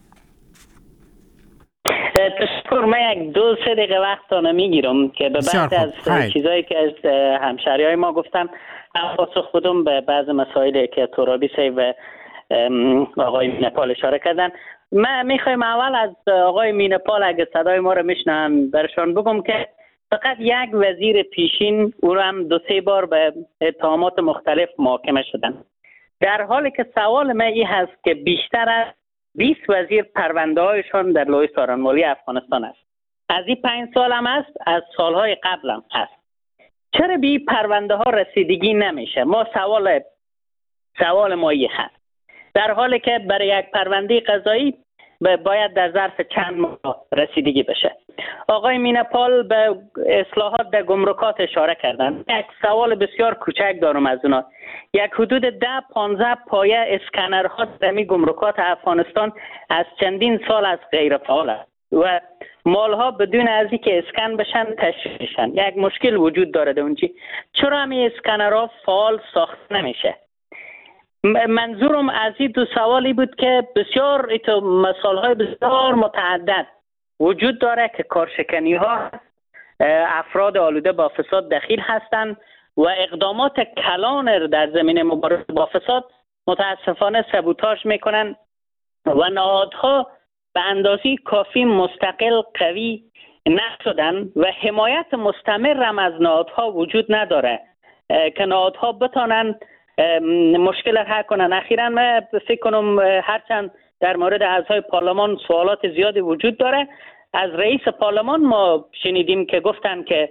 تشکر. من یک 2-3 دقیقه وقتانه میگیرم که به بعد از چیزایی که از همشهری های ما گفتم پاسخ بدم به بعض مسائلی که ترابی صاحب و آقای مینپال اشاره کردن. من میخوایم اول از آقای مینپال اگه صدای ما رو میشنن برشان بگم که فقط یک وزیر پیشین او هم 2-3 بار به اتهامات مختلف محاکمه شدن، در حالی که سوال من این هست که بیشتر از 20 وزیر پرونده هایشان در لوی سارنمالی افغانستان است. از این 5 سال هم است، از سالهای قبل هم هست. چرا به این پرونده ها رسیدگی نمیشه؟ ما سوال ما این هست، در حالی که برای یک پرونده قضایی باید در ظرف چند ماه رسیدگی بشه. آقای مینپال به اصلاحات در گمرکات اشاره کردن. یک سوال بسیار کوچک دارم از اونا. یک حدود 10-15 پایه اسکنرها در گمرکات افغانستان از چندین سال از غیر فعال است و مالها بدون از اینکه اسکن بشن تشریح میشن. یک مشکل وجود داره در اونجا. چرا همین اسکنرها فعال ساخته نمیشه؟ منظورم از این 2 سوالی بود که بسیار مسائل بسیار متعدد وجود داره که کارشکنی ها افراد آلوده با فساد دخیل هستند و اقدامات کلان در زمینه مبارزه با فساد متاسفانه سبوتاژ میکنن و نهادها به اندازه کافی مستقل قوی نشدن و حمایت مستمر هم از نهادها وجود نداره که نهادها بتانن مشکل حل کنن. اخیراً من فکر کنم هرچند در مورد اعضای پارلمان سوالات زیادی وجود داره، از رئیس پارلمان ما شنیدیم که گفتن که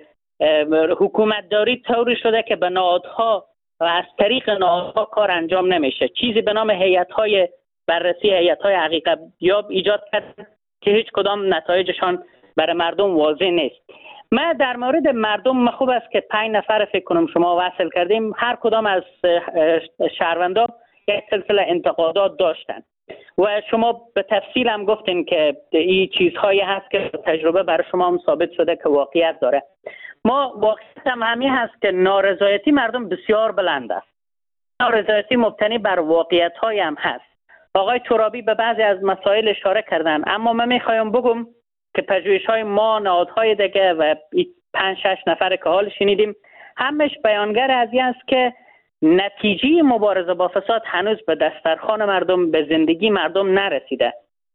حکومتداری طوری شده که به نهادها و از طریق نهادها کار انجام نمیشه. چیزی به نام هیئت‌های بررسی، هیئت‌های حقیقت یاب ایجاد کردن که هیچ کدام نتایجشان برای مردم واضح نیست. من در مورد مردم خوب است که 5 نفر فکر کنم شما وصل کردیم، هر کدام از شهروندا یک سلسله انتقادات داشتن و شما به تفصیل هم گفتین که این چیزهایی هست که تجربه برای شما هم ثابت شده که واقعیت داره. ما واقعیت هم همین هست که نارضایتی مردم بسیار بلند است. نارضایتی مبتنی بر واقعیت های هم هست. آقای ترابی به بعضی از مسائل اشاره کردن، اما من میخوایم بگم که پژوهش‌های ما، نهادهای دیگه و 5-6 نفر که حال شنیدیم همش بیانگر از این است که نتیجه مبارزه با فساد هنوز به دسترخوان مردم، به زندگی مردم نرسیده.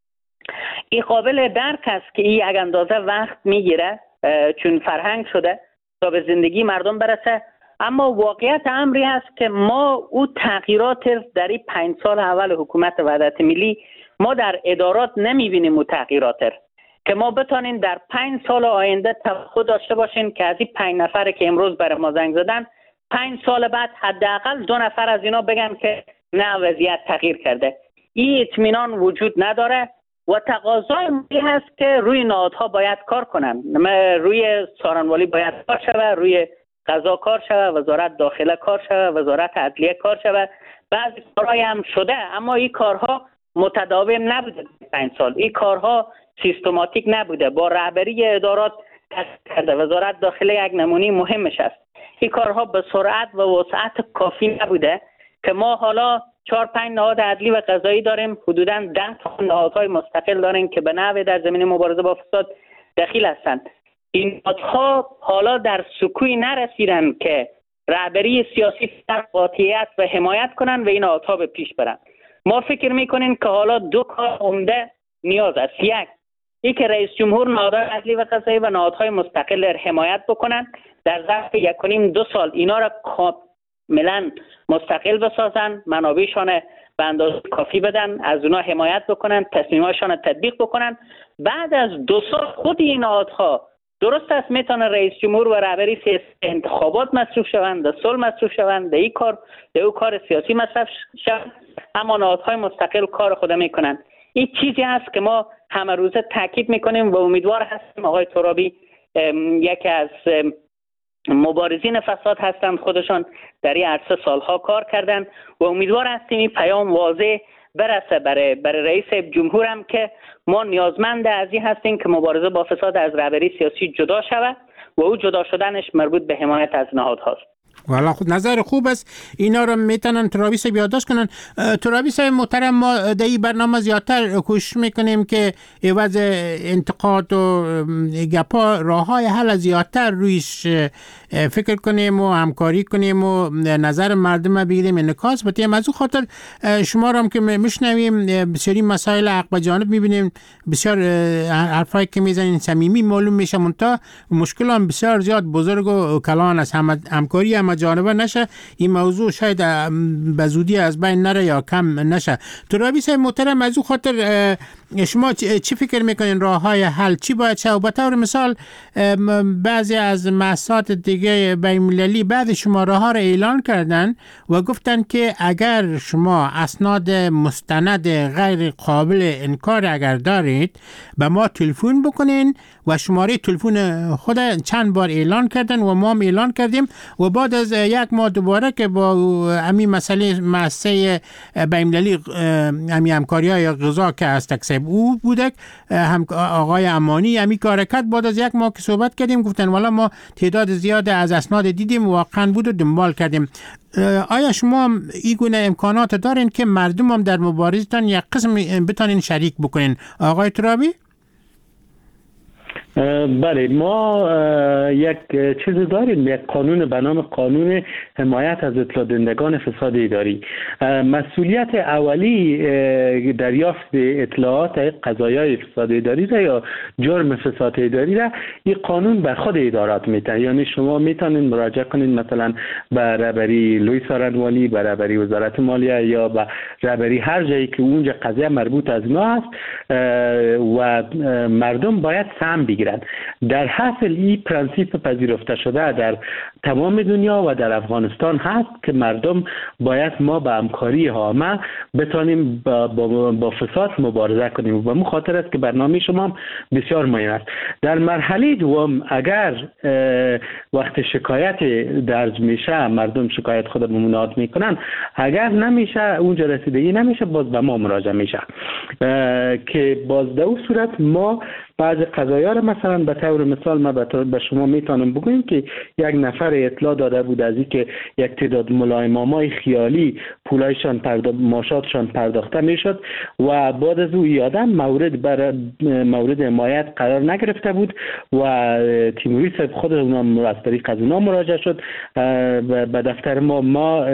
این قابل درک است که این یک اندازه وقت میگیره چون فرهنگ شده تا به زندگی مردم برسه، اما واقعیت امری است که ما او تغییرات در این 5 سال اول حکومت وحدت ملی ما در ادارات نمیبینیم. او تغییرات که ما بتانیم در 5 سال آینده توقع داشته باشیم که از این 5 نفر که امروز برای ما زنگ زدن 5 سال بعد حداقل 2 نفر از اینا بگن که نه وضعیت تغییر کرده. این اطمینان وجود نداره و تقاضای این هست که روی نهادها باید کار کنن. روی سارنوالی باید کار شود، روی قضا کار شود، وزارت داخله کار شود، وزارت عدلیه کار شود. بعضی کارهای هم شده اما این کارها متداوم نبوده. 5 سال این کارها سیستماتیک نبوده. با رهبری ادارات کرده. وزارت داخله یک نمونه مهمش است. این کارها به سرعت و وسعت کافی نبوده که ما حالا 4-5 نهاد عدلی و قضایی داریم، حدوداً 10 تا نهادهای مستقل داریم که به نحوی در زمینه مبارزه با فساد دخیل هستند. این نهادها حالا در سکوی نرسیدند که رهبری سیاسی قاطعیت و حمایت کنند و این نهادها به پیش برند. ما فکر میکنیم که حالا 2 کار عمده نیاز است. یک که رئیس جمهور نهادهای عدلی و قضایی و نهادهای مستقل را حمایت بکنند، در ظرف 1.5-2 سال اینا را کاملا مستقل بسازن، منابعشان به اندازه کافی بدن، از اونا حمایت بکنن، تصمیماشان را تطبیق بکنن. بعد از 2 سال خود این نهادها درست است میتونه رئیس جمهور و رهبری سیاسی انتخابات مصروف شوند، در صلح مصروف شوند، در او کار سیاسی مصرف شوند، اما نهادهای مستقل کار خود میکنند. این چیزی هست که ما همه روزه تاکید میکنیم و امیدوار هستیم آقای ترابی یکی از مبارزین فساد هستند، خودشان در این عرصه سالها کار کردند و امیدوار هستیم این پیام واضح برسه برای رئیس جمهور هم که ما نیازمند از این هستیم که مبارزه با فساد از رهبری سیاسی جدا شود و او جدا شدنش مربوط به حمایت از نهادهاست. والا خود نظر خوب است، اینا رو میتونن ترابی صاحب یادداشت کنن. ترابی صاحب محترم، ما در این برنامه زیادتر کوشش میکنیم که عوض انتقاد و گپا راههای حل زیادتر رویش فکر کنیم و همکاری کنیم و نظر مردم بگیریم انعکاس بدیم. از اون خاطر شما رو هم که میشنویم بسیاری مسائل حق به جانب میبینیم، بسیار حرفایی که میزنین صمیمی معلوم میشه، منتها مشکل هم بسیار زیاد بزرگ و کلان است. همکاری هم جانبه نشه، این موضوع شاید به زودی از بین نره یا کم نشه. ترابی صاحب محترم، از اون خاطر شما چی فکر میکنین راههای حل چی باید شه؟ و به طور مثال بعضی از مؤسسات دیگه بین المللی بعد شماره ها را اعلان کردن و گفتن که اگر شما اسناد مستند غیر قابل انکار اگر دارید به ما تلفن بکنین و شماره تلفن خود چند بار اعلان کردن و ما هم اعلان کردیم و بعد از 1 ماه دوباره که با همین مسئله مؤسسه بین المللی همکاری‌های غذا که از تکسب او بوده آقای امانی همی کارکت، بعد از 1 ماه که صحبت کردیم گفتن والا ما تعداد زیاد از اسناد دیدیم واقعا بود و دنبال کردیم. آیا شما این گونه امکانات دارین که مردم هم در مبارزتان یک قسم بتانین شریک بکنین؟ آقای ترابی؟ بله، ما یک چیز داریم، یک قانون به نام قانون حمایت از اطلاع دهندگان فساد اداری. مسئولیت اولی دریافت اطلاعات قضایای فساد اداری را یا جرم فساد اداری را این قانون بر خود ادارات میده. یعنی شما میتونید مراجعه کنید مثلا به رهبری لوی سارنوانی، به رهبری وزارت مالیه یا به رهبری هر جایی که اونجا قضیه مربوط از ما است و مردم باید سهم بگیرن. در حاصل این پرنسیپ پذیرفته شده در تمام دنیا و در افغانستان هست که مردم باید ما به همکاری همه بتانیم با فساد مبارزه کنیم و به خاطر است که برنامه شما بسیار مهم است. در مرحله دوم اگر وقت شکایت درج میشه مردم شکایت خود به مناد میکنن، اگر نمیشه اونجا رسیدگی نمیشه باز به ما مراجعه میشه که باز در اون صورت ما بعض قضایا را مثلا به طور مثال ما به شما میتونم بگویم که یک نفر اطلاع داده بود از اینکه یک تعداد ملایمامای خیالی پولایشان ماشاتشان پرداخته میشد و بعد از او آدم مورد حمایت قرار نگرفته بود و تیموری صاحب خود اونا از طریق از اونا مراجعه شد به دفتر ما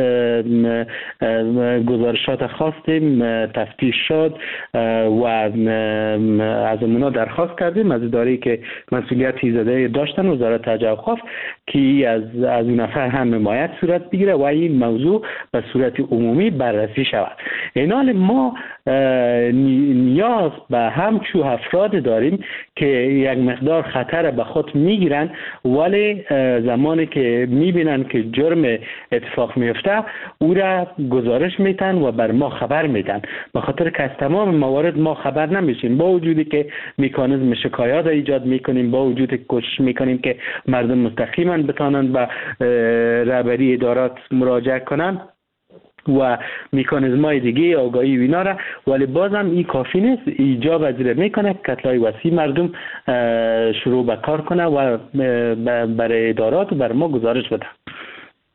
گزارشات خواستیم، تفتیش شد و از اونا درخواست کردیم از اداره که مسئولیت ایزاده داشتن وزارت اوقاف که از اون نفر هم حمایت صورت بگیره و این موضوع به صورت عمومی بررسی شود. این حال ما نیاز به همچو افراد داریم که یک مقدار خطر به خود میگیرن ولی زمانی که میبینن که جرم اتفاق میفته او را گزارش میتن و بر ما خبر میدن، به خاطر که از تمام موارد ما خبر نمیشیم با وجودی که مکانیزم شکایات ایجاد میکنیم، با وجودی که کوشش میکنیم که مردم مستقیما بتانند به رهبری ادارات مراجعه کنند و مکانیزم‌های دیگه آگاهی و اینا را، ولی بازم این کافی نیست. ایجاب پذیر میکنه که کتلای وسیع مردم شروع به کار کنه و برای ادارات و بر ما گزارش بده.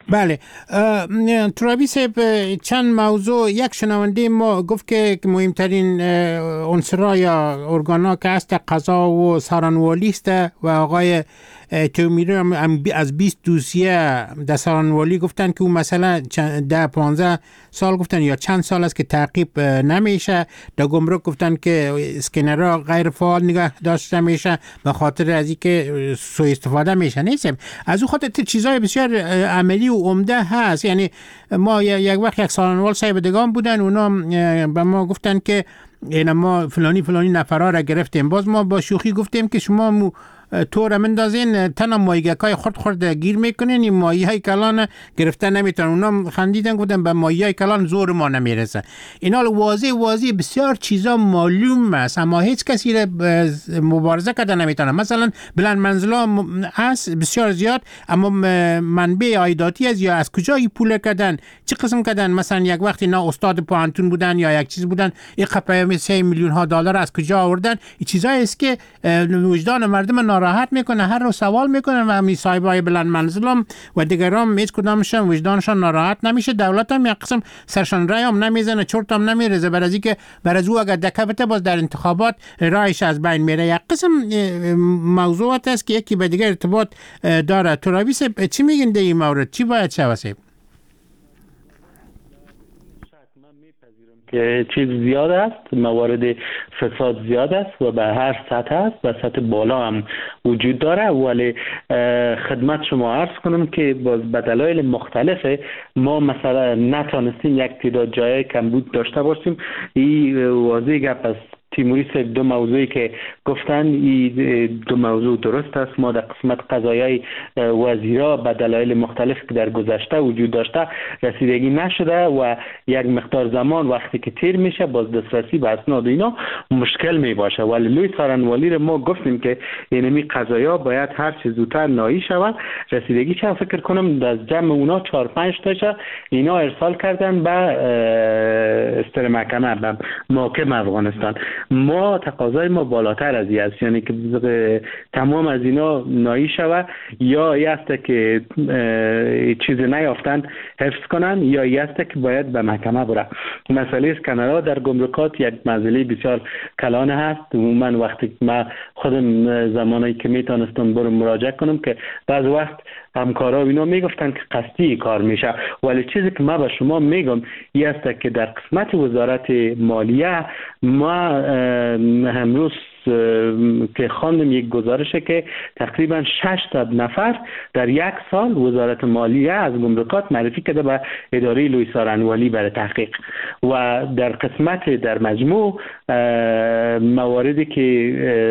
بله ترابی صاحب چند موضوع، یک شنونده ما گفت که مهمترین عنصرها یا ارگانا که هست قضا و سارنوالی است و آقای تومیری از 20 دوسیه در سارنوالی گفتن که اون مثلا 10-15 سال گفتن یا چند سال است که تعقیب نمیشه. در گمرک گفتن که اسکنرها غیر فعال نگاه داشته میشه به خاطر از اینکه سوء استفاده میشه. نیست از اون خاطر چیزای بسیار عملی و عمده هست. یعنی ما یک وقت یک سارنوال صاحب دگان بودن، اونا به ما گفتن که اینا ما فلانی نفرها را گرفتیم. باز ما با شوخی گفتیم که شما طور مندازین تنها ماهیگکای خورد گیر میکنین، این ماهیهای کلان گرفته نمیتونن. اونا خندیدن گفتن به ماهیهای کلان زور ما نمیرسه. اینا واضح بسیار چیزا معلوم است اما هیچ کسی را مبارزه کرده نمیتونه. مثلا بلند منزلا هست بسیار زیاد اما منبع عایداتی از یا از کجای پول کردن، چه قسم کردن. مثلا یک وقتی نه استاد پانتون بودن یا یک چیز بودن، این قپه 3 میلیون ها دلار از کجا آوردن. این چیزایی است که وجدان مردم ناراحت میکنه، هر رو سوال میکنه و همین صاحبای بلند منزلم و دیگرام هیچ کدامشون وجدانشان ناراحت نمیشه. دولت هم یک قسم سرشان رای هم نمیزنه، چرت هم نمیرزه برای اینکه برای او اگر دکبته باز در انتخابات رایش از بین میره. یک قسم موضوعات است که یکی به دیگر ارتباط داره. ترابی صاحب چی میگین در این مورد؟ چی باید شود؟ که چیز زیاد است، موارد فساد زیاد است و به هر سطح است، به سطح بالا هم وجود داره. ولی خدمت شما عرض کنم که باز به دلایل مختلف ما مثلا نتانستیم یک تعداد جای کمبود داشته باشیم. این واضح گپ است. تیموری صاحب دو موضوعی که گفتن، این دو موضوع درست است. ما در قسمت قضایای وزیرا به دلایل مختلف که در گذشته وجود داشته رسیدگی نشده و یک مقدار زمان وقتی که تیر میشه باز دسترسی به اسناد اینا مشکل می باشه. ولی لوی سارنوالی رو ما گفتیم که اینمی قضایا باید هر چه زودتر نایی شود، رسیدگی چه. فکر کنم از جمع اونا 4-5 تاشا اینا ارسال کردن به استر محکمه، به محاکم افغانستان. ما تقاضای ما بالاتر از این است، یعنی که تمام از اینا نایی شوه، یا ای است که چیز نیافتن حفظ کنن، یا ای است که باید به محکمه بره. مسئله اسکنرها در گمرکات یک مسئله بسیار کلانه هست. من وقتی من خودم زمانی که میتونستم برم مراجعه کنم که بعض وقت همکارا اینا میگفتن که قصدی کار میشه، ولی چیزی که من به شما میگم این است که در قسمت وزارت مالیه ما امروز که خواندم یک گزارشه که تقریبا 600 نفر در یک سال وزارت مالیه از گمرکات معرفی کرده به اداره لوی سارنوالی برای تحقیق. و در قسمت در مجموع مواردی که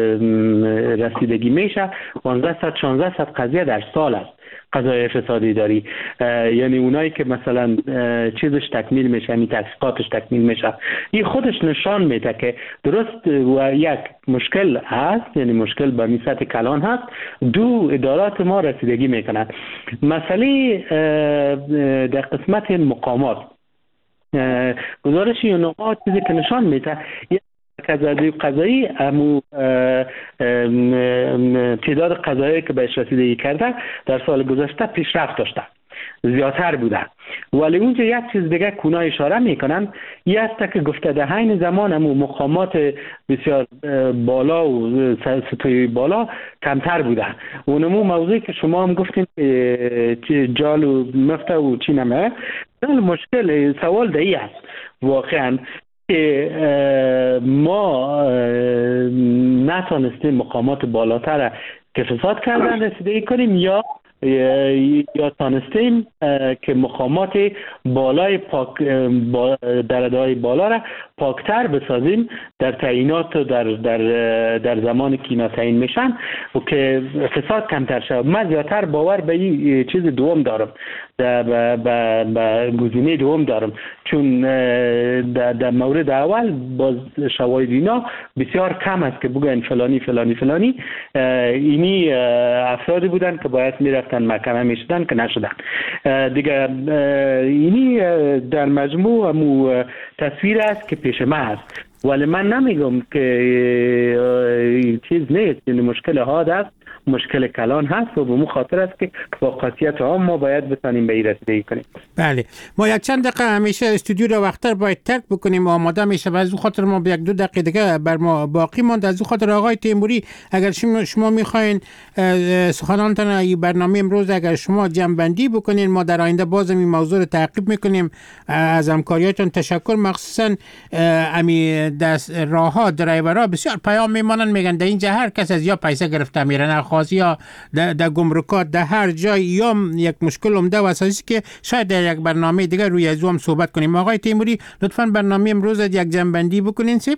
رسیدگی میشه 1500-1600 قضیه در سال است، قضای فسادی داری. یعنی اونایی که مثلا چیزش تکمیل میشه، یعنی تحقیقاتش تکمیل میشه، این خودش نشان میده که درست و یک مشکل هست، یعنی مشکل به میسط کلان هست. دو ادارات ما رسیدگی میکنند. مسئله در قسمت مقامات گزارش یونما چیزی که نشان میده قضایی امو تعداد قضایی که بهش رسیدگی کرده در سال گذشته پیشرفت داشته، زیادتر بوده. ولی اونجا یک چیز دیگه کونا اشاره میکنن، این است که گفته در حین زمان امو مقامات بسیار بالا و سطوحی بالا کمتر بوده. اونمو موضوعی که شما هم گفتین جال و مفته و چی نمه، مشکل سوال دهی است واقعا که ما نتانستیم مقامات بالاتر که فساد کردن رسیدگی کنیم، یا تانستیم که مقامات بالای درجه‌های بالا را پاکتر بسازیم در تعیینات و در زمانی که اینا تعیین میشن و که فساد کمتر شود. من زیادتر باور به این چیز دوم دارم، به گزینه دوم دارم، چون در مورد اول باز شواهد اینا بسیار کم است که بگن فلانی اینی افرادی بودن که باید میرفتن محکمه میشدن که نشدن دیگه. اینی در مجموع همو تصویر است که پیش ما هست، ولی من نمیگم که چیز نیست، یعنی مشکل حاد است. مشکل کلان هست و به مو خاطر است که با قاطعیت عام ما باید بتانیم به این رسیدگی کنیم. بله، ما یک چند دقیقه همیشه استودیو رو وقتر باید ترک بکنیم و آماده میشه و از اون خاطر ما به 1-2 دقیقه دیگه بر ما باقی ماند. از اون خاطر آقای تیموری اگر شما میخواین سخنانتان این برنامه امروز اگر شما جمع‌بندی بکنین، ما در آینده باز این موضوع رو تعقیب میکنیم. از همکاریاتون تشکر. مخصوصا امی دست راهها درایورها بسیار پیام میمانن، میگن در اینجا هر کس از یا پیسه گرفته میره نخواست یا در گمرکات در هر جای، یا یک مشکل عمده و اساسی که شاید در یک برنامه دیگه روی از هم صحبت کنیم. آقای تیموری لطفاً برنامه امروز یک جمع‌بندی بکنین. سیب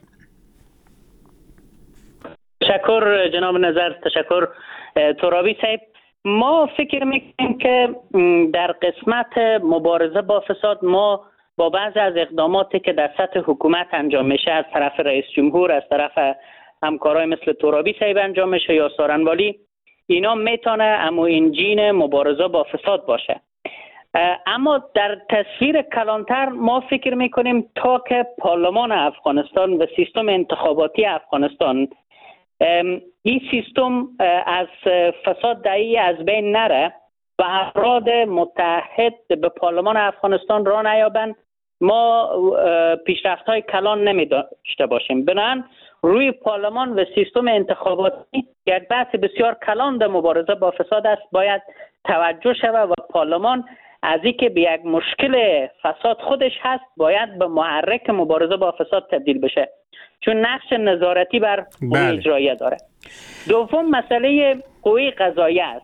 تشکر جناب نظر، تشکر ترابی صاحب. ما فکر میکنیم که در قسمت مبارزه با فساد ما با بعضی از اقداماتی که در سطح حکومت انجام میشه، از طرف رئیس جمهور، از طرف همکارای مثل ترابی صاحب انجام میشه یا سارنوالی، اینا میتونه امو انجین مبارزه با فساد باشه. اما در تصویر کلانتر ما فکر میکنیم تا که پارلمان افغانستان و سیستم انتخاباتی افغانستان این سیستم از فساد دایی از بین نره و افراد متحد به پارلمان افغانستان را نیابند، ما پیشرفت های کلان نمی داشته باشیم. بنابراین روی پارلمان و سیستم انتخاباتی یک بحث بسیار کلان در مبارزه با فساد است، باید توجه شود و پارلمان از اینکه به یک مشکل فساد خودش هست باید به محرک مبارزه با فساد تبدیل بشه، چون نقش نظارتی بر قوه اجراییه داره. دوم مسئله قوه قضاییه است.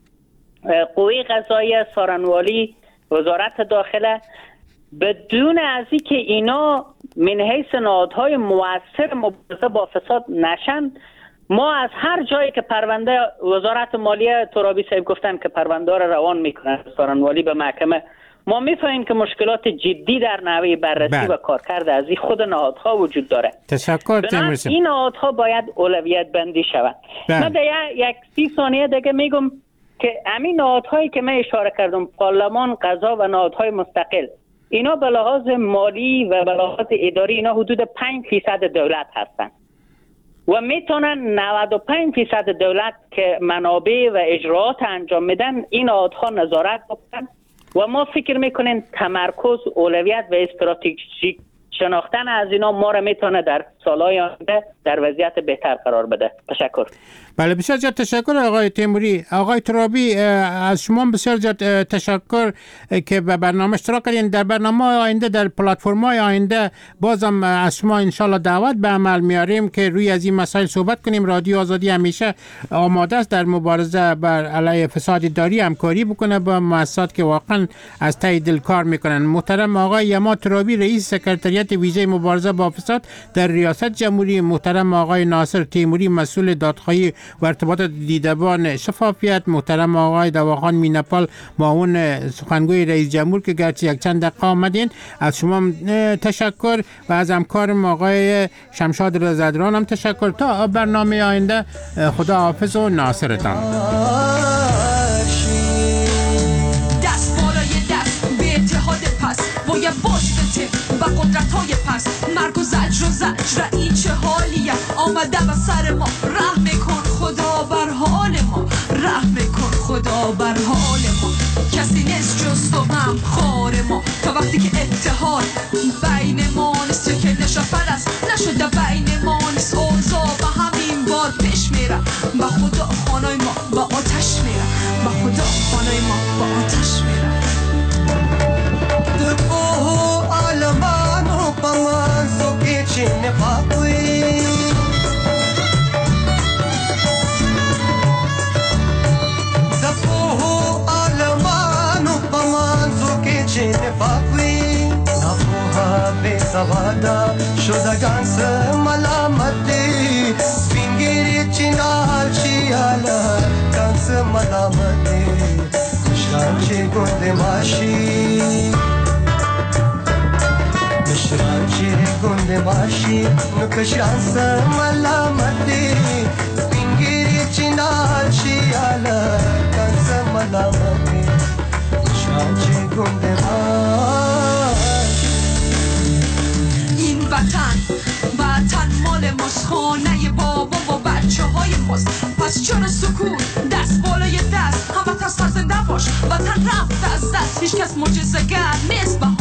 قوه قضاییه، سارنوالی، وزارت داخله، بدون از اینکه اینا من حیث نهادهای مؤثر مبارزه با فساد نشن، ما از هر جایی که پرونده وزارت مالیه ترابی صاحب گفتن که پرونده را روان میکنن سارنوالی به محکمه، ما میفهمیم که مشکلات جدی در نحوه بررسی و کارکرد از این خود نهادها وجود داره. تشکر. این نهادها باید اولویت بندی شود. من در یک 30 ثانیه دیگه میگم که همین نهادهایی که من اشاره کردم، پارلمان، قضا و نهادهای مستقل، اینا به لحاظ مالی و به لحاظ اداری اینا حدود 5% دولت هستن و میتونن 95% دولت که منابع و اجراعات انجام میدن این نهادها نظارت بکنن و ما فکر میکنیم تمرکز، اولویت و استراتژیک شناختن از اینا ما را میتونه در سالهای آینده در وضعیت بهتر قرار بده. تشکر. بله بسیار زیاد تشکر آقای تیموری. آقای ترابی از شما بسیار زیاد تشکر که به برنامه اشتراک کردین. در برنامه آینده، در پلتفرم‌های آینده بازم از شما انشالله دعوت به عمل میاریم که روی از این مسائل صحبت کنیم. رادیو آزادی همیشه آماده است در مبارزه بر علیه فساد اداری همکاری بکنه با مؤسسات که واقعا از ته دل کار میکنن. محترم آقای یما ترابی رئیس سکرتریات ویژه مبارزه با فساد در ریاست جمهوری، محترم آقای ناصر تیموری مسئول دادخواهی و ارتباط دیدبان شفافیت، محترم آقای دواخان مینپال معاون سخنگوی رئیس جمهور که گرچه یک چند دقیقه آمدین، از شما تشکر و از همکارم آقای شمشاد رضادران هم تشکر. تا برنامه آینده خدا حافظ و ناصرتان. دست بالای دست به اتحاد پس باید باشته و قدرت های پس مرگ و زجر این چه حالیه آمده و سر ما رحم کن خدا بر حال ما، رحم کن خدا بر حال ما. کسی نیست جز تو هم خار ما تا وقتی که اتحاد بین ما نیست که نشافر است نشده بین ما نیست اوضاع و همین باد پیش میره با خدا خانای ما با آتش میره، با خدا خانای ما با آتش میره. Alamano pamanzo que chine papui Zapo alamano pamanzo que chine papui Napoha besavada shodagansa malamati Spingiri chinal chiala gansa malamati Shranchi gunde mashi Shranchi gunde mashi nukashransa malamati Spingiri chinal chiala gansa malamati Shranchi gunde mashi این وطن مال ماست، خانه بابا و بچه های ماست، پس پس چرا سکوت؟ دست بالای دست، هموطن سرزنده باش، وطن رفت از دست، هیچ کس معجزه‌گر نیست.